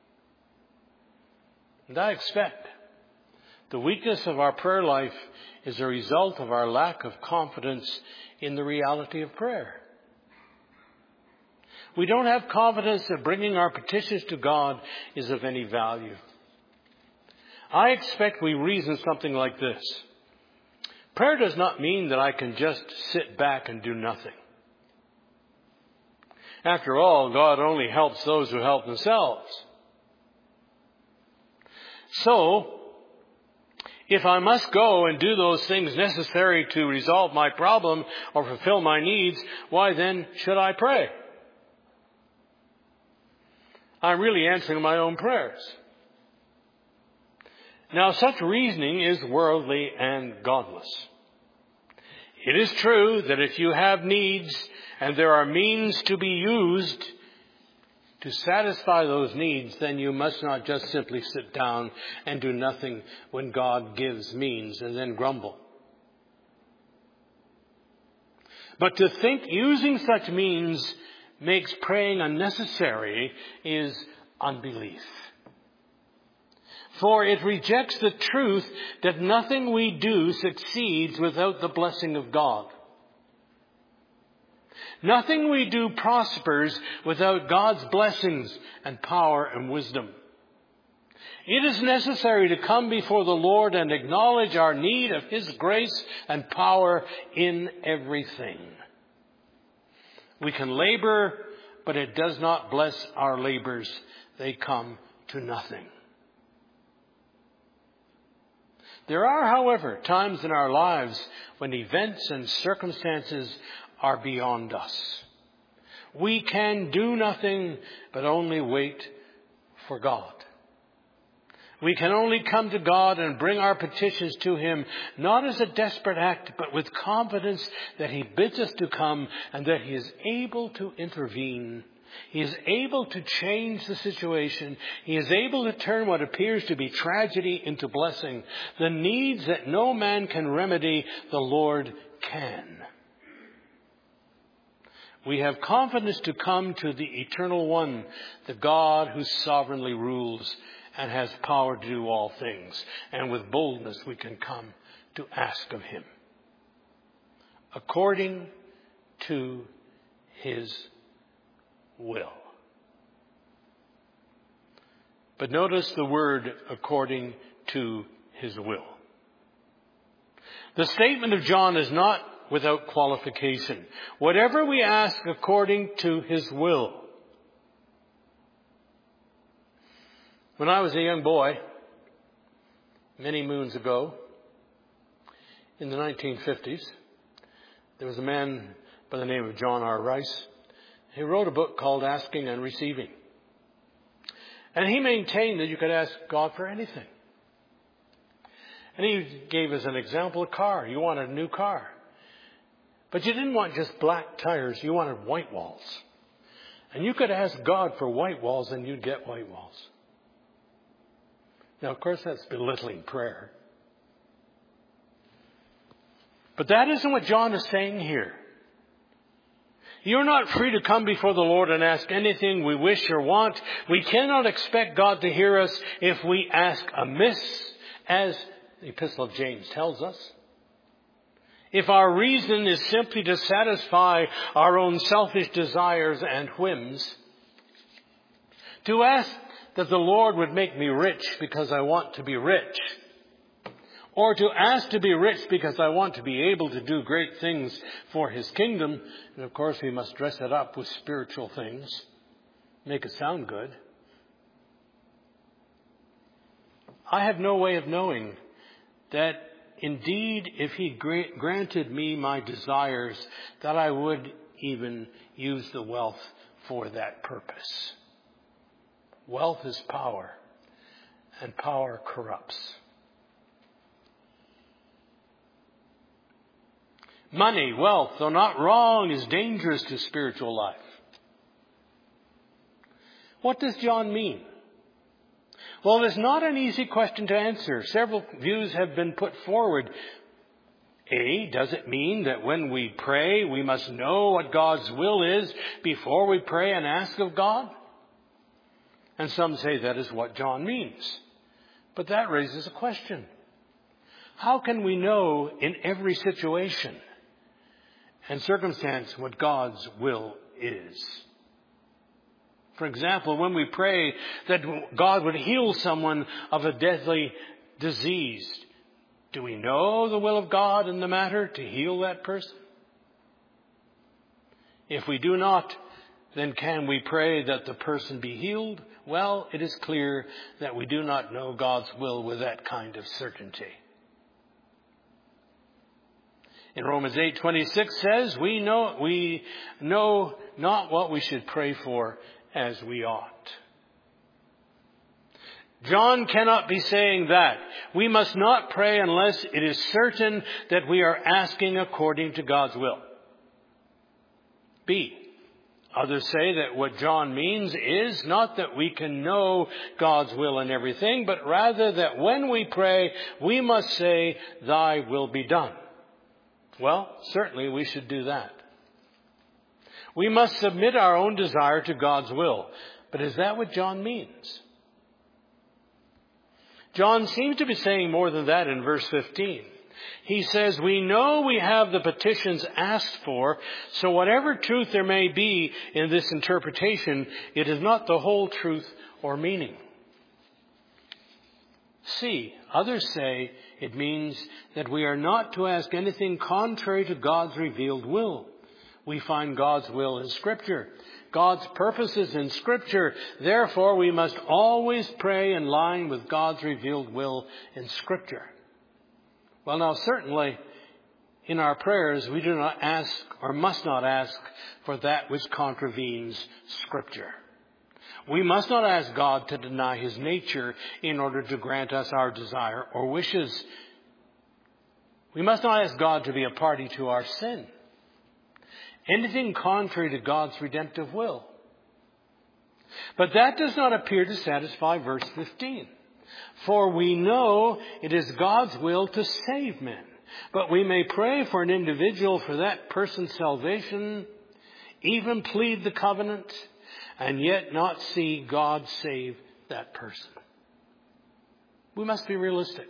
And I expect the weakness of our prayer life is a result of our lack of confidence in the reality of prayer. We don't have confidence that bringing our petitions to God is of any value. I expect we reason something like this. Prayer does not mean that I can just sit back and do nothing. After all, God only helps those who help themselves. So, if I must go and do those things necessary to resolve my problem or fulfill my needs, why then should I pray? I'm really answering my own prayers. Now, such reasoning is worldly and godless. It is true that if you have needs and there are means to be used to satisfy those needs, then you must not just simply sit down and do nothing when God gives means and then grumble. But to think using such means makes praying unnecessary is unbelief. For it rejects the truth that nothing we do succeeds without the blessing of God. Nothing we do prospers without God's blessings and power and wisdom. It is necessary to come before the Lord and acknowledge our need of His grace and power in everything. We can labor, but it does not bless our labors. They come to nothing. There are, however, times in our lives when events and circumstances are beyond us. We can do nothing but only wait for God. We can only come to God and bring our petitions to Him, not as a desperate act, but with confidence that He bids us to come and that He is able to intervene. He is able to change the situation. He is able to turn what appears to be tragedy into blessing. The needs that no man can remedy, the Lord can. We have confidence to come to the Eternal One, the God who sovereignly rules and has power to do all things. And with boldness we can come to ask of Him, according to His will. But notice the word according to His will. The statement of John is not without qualification. Whatever we ask according to His will. When I was a young boy, many moons ago, in the nineteen fifties, there was a man by the name of John R. Rice. He wrote a book called Asking and Receiving. And he maintained that you could ask God for anything. And he gave us an example, a car. You wanted a new car. But you didn't want just black tires. You wanted white walls. And you could ask God for white walls and you'd get white walls. Now, of course, that's belittling prayer. But that isn't what John is saying here. You're not free to come before the Lord and ask anything we wish or want. We cannot expect God to hear us if we ask amiss, as the Epistle of James tells us. If our reason is simply to satisfy our own selfish desires and whims, to ask that the Lord would make me rich because I want to be rich, or to ask to be rich because I want to be able to do great things for His kingdom, and of course we must dress it up with spiritual things, make it sound good. I have no way of knowing that indeed if He granted me my desires, that I would even use the wealth for that purpose. Wealth is power, and power corrupts. Money, wealth, though not wrong, is dangerous to spiritual life. What does John mean? Well, it's not an easy question to answer. Several views have been put forward. A, does it mean that when we pray, we must know what God's will is before we pray and ask of God? And some say that is what John means. But that raises a question. How can we know in every situation and circumstance what God's will is? For example, when we pray that God would heal someone of a deadly disease, do we know the will of God in the matter to heal that person? If we do not, Then can we pray that the person be healed? Well, it is clear that we do not know God's will with that kind of certainty. In Romans eight twenty-six says, we know, we know not what we should pray for as we ought. John cannot be saying that. We must not pray unless it is certain that we are asking according to God's will. B. Others say that what John means is not that we can know God's will in everything, but rather that when we pray, we must say, Thy will be done. Well, certainly we should do that. We must submit our own desire to God's will. But is that what John means? John seems to be saying more than that in verse fifteen. He says, we know we have the petitions asked for, so whatever truth there may be in this interpretation, it is not the whole truth or meaning. C. Others say it means that we are not to ask anything contrary to God's revealed will. We find God's will in Scripture. God's purposes in Scripture. Therefore, we must always pray in line with God's revealed will in Scripture. Well, now, certainly, in our prayers, we do not ask or must not ask for that which contravenes Scripture. We must not ask God to deny His nature in order to grant us our desire or wishes. We must not ask God to be a party to our sin. Anything contrary to God's redemptive will. But that does not appear to satisfy verse fifteen. For we know it is God's will to save men. But we may pray for an individual for that person's salvation, even plead the covenant, and yet not see God save that person. We must be realistic.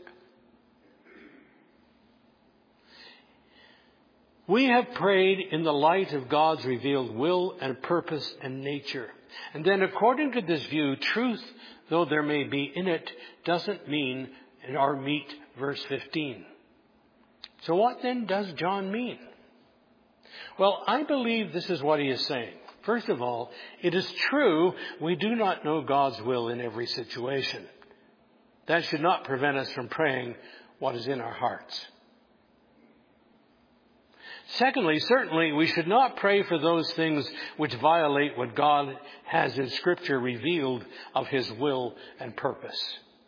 We have prayed in the light of God's revealed will and purpose and nature. And then according to this view, truth, though there may be in it, doesn't mean or meet verse fifteen. So what then does John mean? Well, I believe this is what he is saying. First of all, it is true we do not know God's will in every situation. That should not prevent us from praying what is in our hearts. Secondly, certainly we should not pray for those things which violate what God has in Scripture revealed of His will and purpose.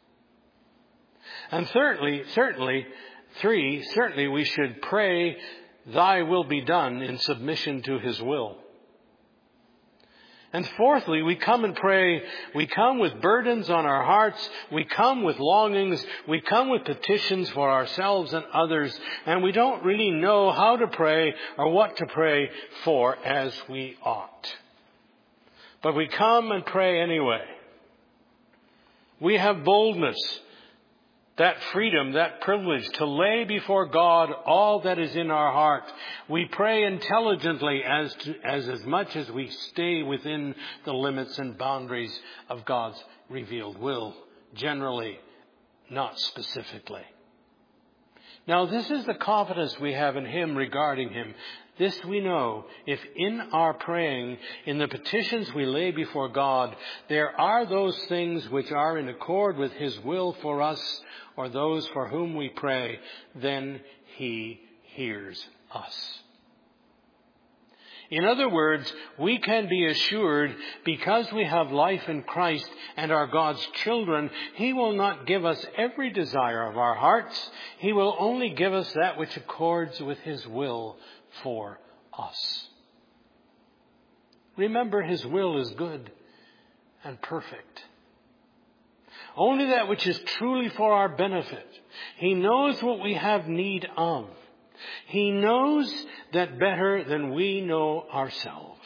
And thirdly, certainly, three, certainly we should pray, Thy will be done in submission to His will. And fourthly, we come and pray. We come with burdens on our hearts. We come with longings. We come with petitions for ourselves and others. And we don't really know how to pray or what to pray for as we ought. But we come and pray anyway. We have boldness, that freedom, that privilege to lay before God all that is in our heart. We pray intelligently as to, as as much as we stay within the limits and boundaries of God's revealed will, generally, not specifically. Now, this is the confidence we have in Him regarding Him. This we know, if in our praying, in the petitions we lay before God, there are those things which are in accord with His will for us, or those for whom we pray, then He hears us. In other words, we can be assured because we have life in Christ and are God's children, He will not give us every desire of our hearts. He will only give us that which accords with His will for us. Remember, His will is good and perfect. Only that which is truly for our benefit. He knows what we have need of. He knows that better than we know ourselves.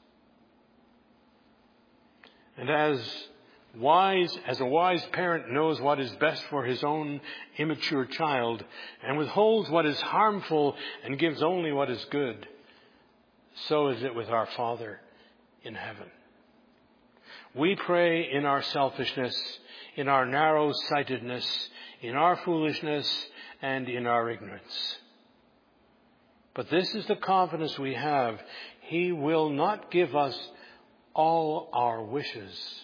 And as wise, as a wise parent knows what is best for his own immature child and withholds what is harmful and gives only what is good, so is it with our Father in heaven. We pray in our selfishness, in our narrow-sightedness, in our foolishness, and in our ignorance. But this is the confidence we have. He will not give us all our wishes.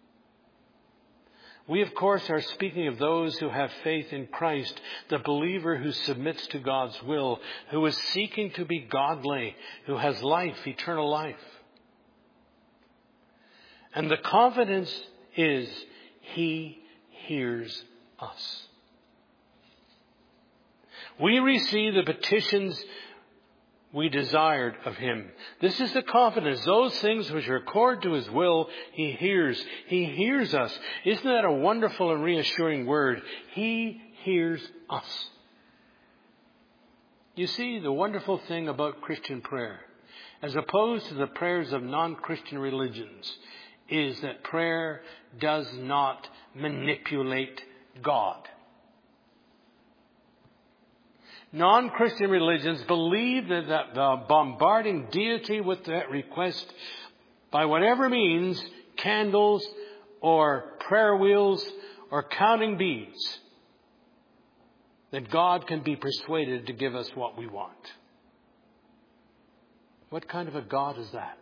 We, of course, are speaking of those who have faith in Christ, the believer who submits to God's will, who is seeking to be godly, who has life, eternal life. And the confidence is He hears us. We receive the petitions we desired of Him. This is the confidence. Those things which are according to His will, He hears. He hears us. Isn't that a wonderful and reassuring word? He hears us. You see, the wonderful thing about Christian prayer, as opposed to the prayers of non-Christian religions, is that prayer does not manipulate God. Non-Christian religions believe that the bombarding deity with that request by whatever means, candles or prayer wheels or counting beads, that God can be persuaded to give us what we want. What kind of a God is that?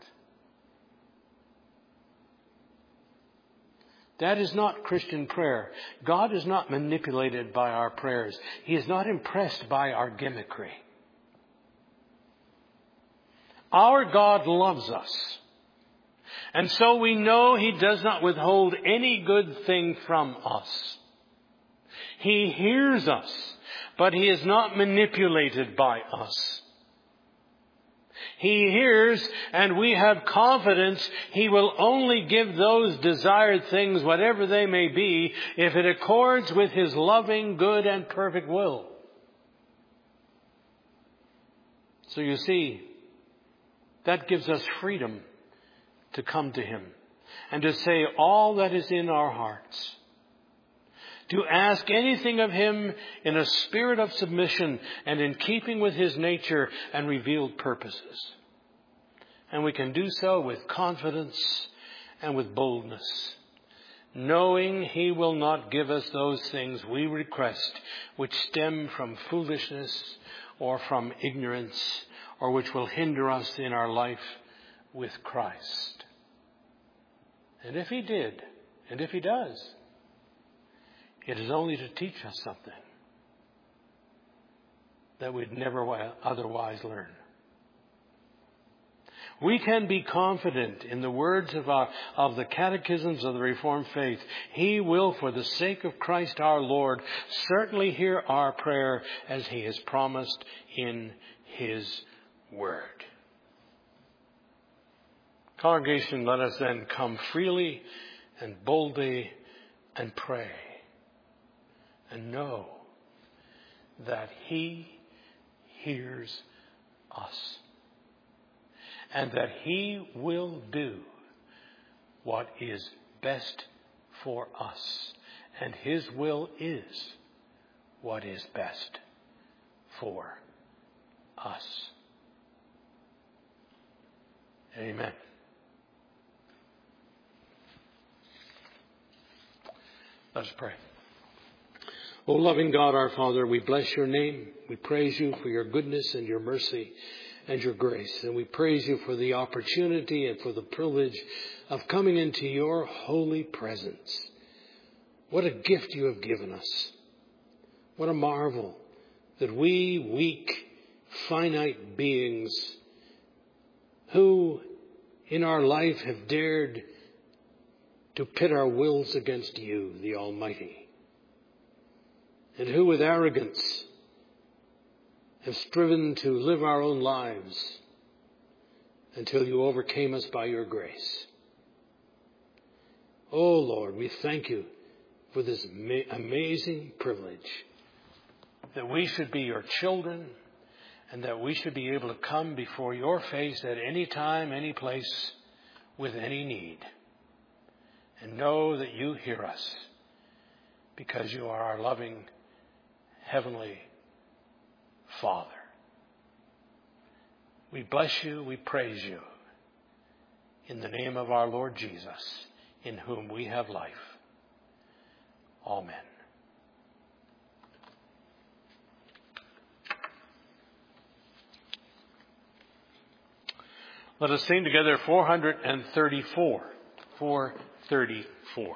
That is not Christian prayer. God is not manipulated by our prayers. He is not impressed by our gimmickry. Our God loves us. And so we know He does not withhold any good thing from us. He hears us, but He is not manipulated by us. He hears, and we have confidence He will only give those desired things, whatever they may be, if it accords with His loving, good, and perfect will. So you see, that gives us freedom to come to Him and to say all that is in our hearts. To ask anything of Him in a spirit of submission and in keeping with His nature and revealed purposes. And we can do so with confidence and with boldness, knowing He will not give us those things we request which stem from foolishness or from ignorance, or which will hinder us in our life with Christ. And if He did, and if He does, it is only to teach us something that we'd never otherwise learn. We can be confident in the words of, our, of the catechisms of the Reformed faith. He will, for the sake of Christ our Lord, certainly hear our prayer as He has promised in His word. Congregation, let us then come freely and boldly and pray. And know that He hears us. And that He will do what is best for us. And His will is what is best for us. Amen. Let us pray. O loving God, our Father, we bless Your name. We praise You for Your goodness and Your mercy and Your grace. And we praise You for the opportunity and for the privilege of coming into Your holy presence. What a gift You have given us. What a marvel that we, weak, finite beings who in our life have dared to pit our wills against You, the Almighty, and who with arrogance have striven to live our own lives until You overcame us by Your grace. Oh Lord, we thank You for this ma- amazing privilege that we should be Your children and that we should be able to come before Your face at any time, any place, with any need, and know that You hear us because You are our loving Heavenly Father. We bless You, we praise You, in the name of our Lord Jesus, in whom we have life. Amen. Let us sing together four hundred thirty-four. four thirty-four.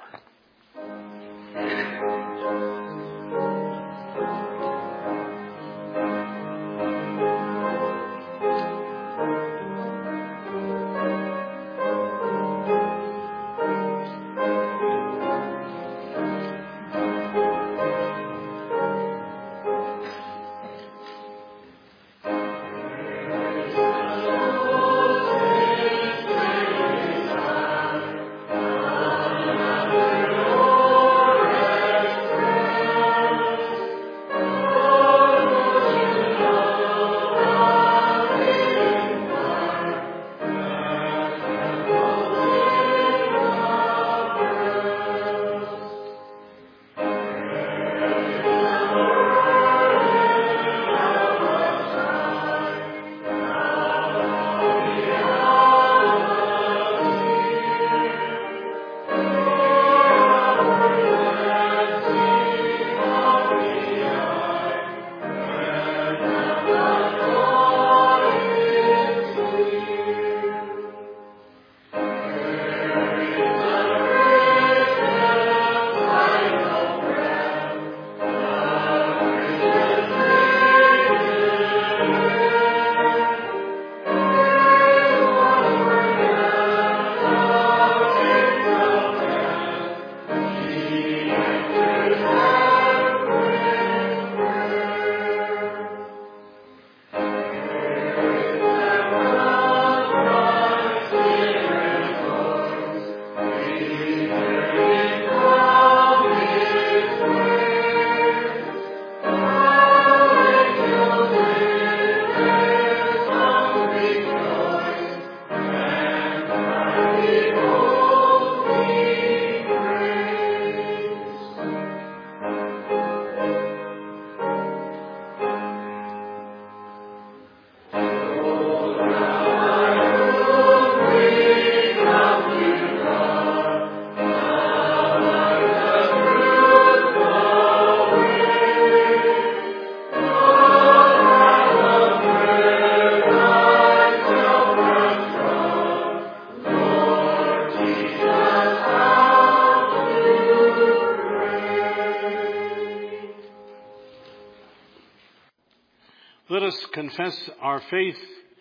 Let us confess our faith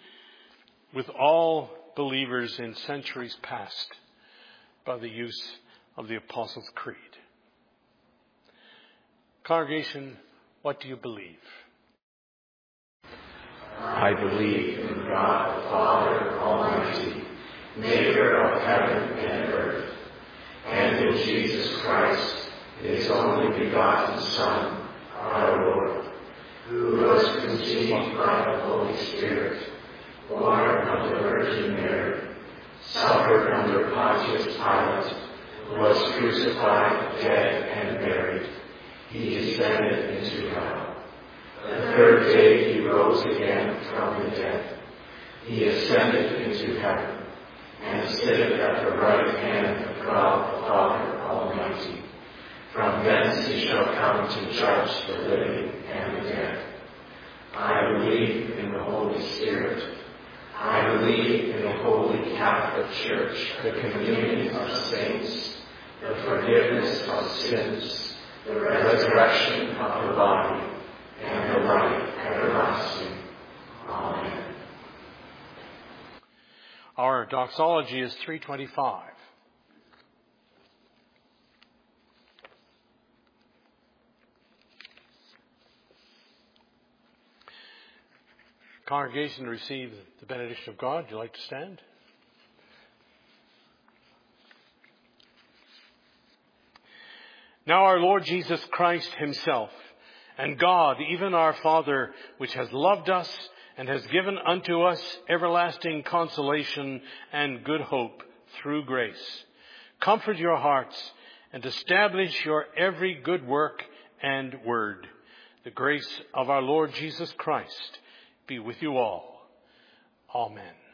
with all believers in centuries past by the use of the Apostles' Creed. Congregation, what do you believe? I believe in God the Father Almighty, maker of heaven and earth, and in Jesus Christ, his only begotten Son, our Lord, who was conceived by the Holy Spirit, born of the Virgin Mary, suffered under Pontius Pilate, was crucified, dead, and buried. He descended into hell. The third day he rose again from the dead. He ascended into heaven, and sitteth at the right hand of God the Father Almighty. From thence he shall come to judge the living and the dead. I believe in the Holy Spirit. I believe in the Holy Catholic Church, the communion of saints, the forgiveness of sins, the resurrection of the body, and the life everlasting. Amen. Our doxology is three twenty-five. Congregation, receive the benediction of God. Would you like to stand? Now our Lord Jesus Christ himself, and God, even our Father, which has loved us and has given unto us everlasting consolation and good hope through grace, comfort your hearts and establish your every good work and word. The grace of our Lord Jesus Christ be with you all. Amen.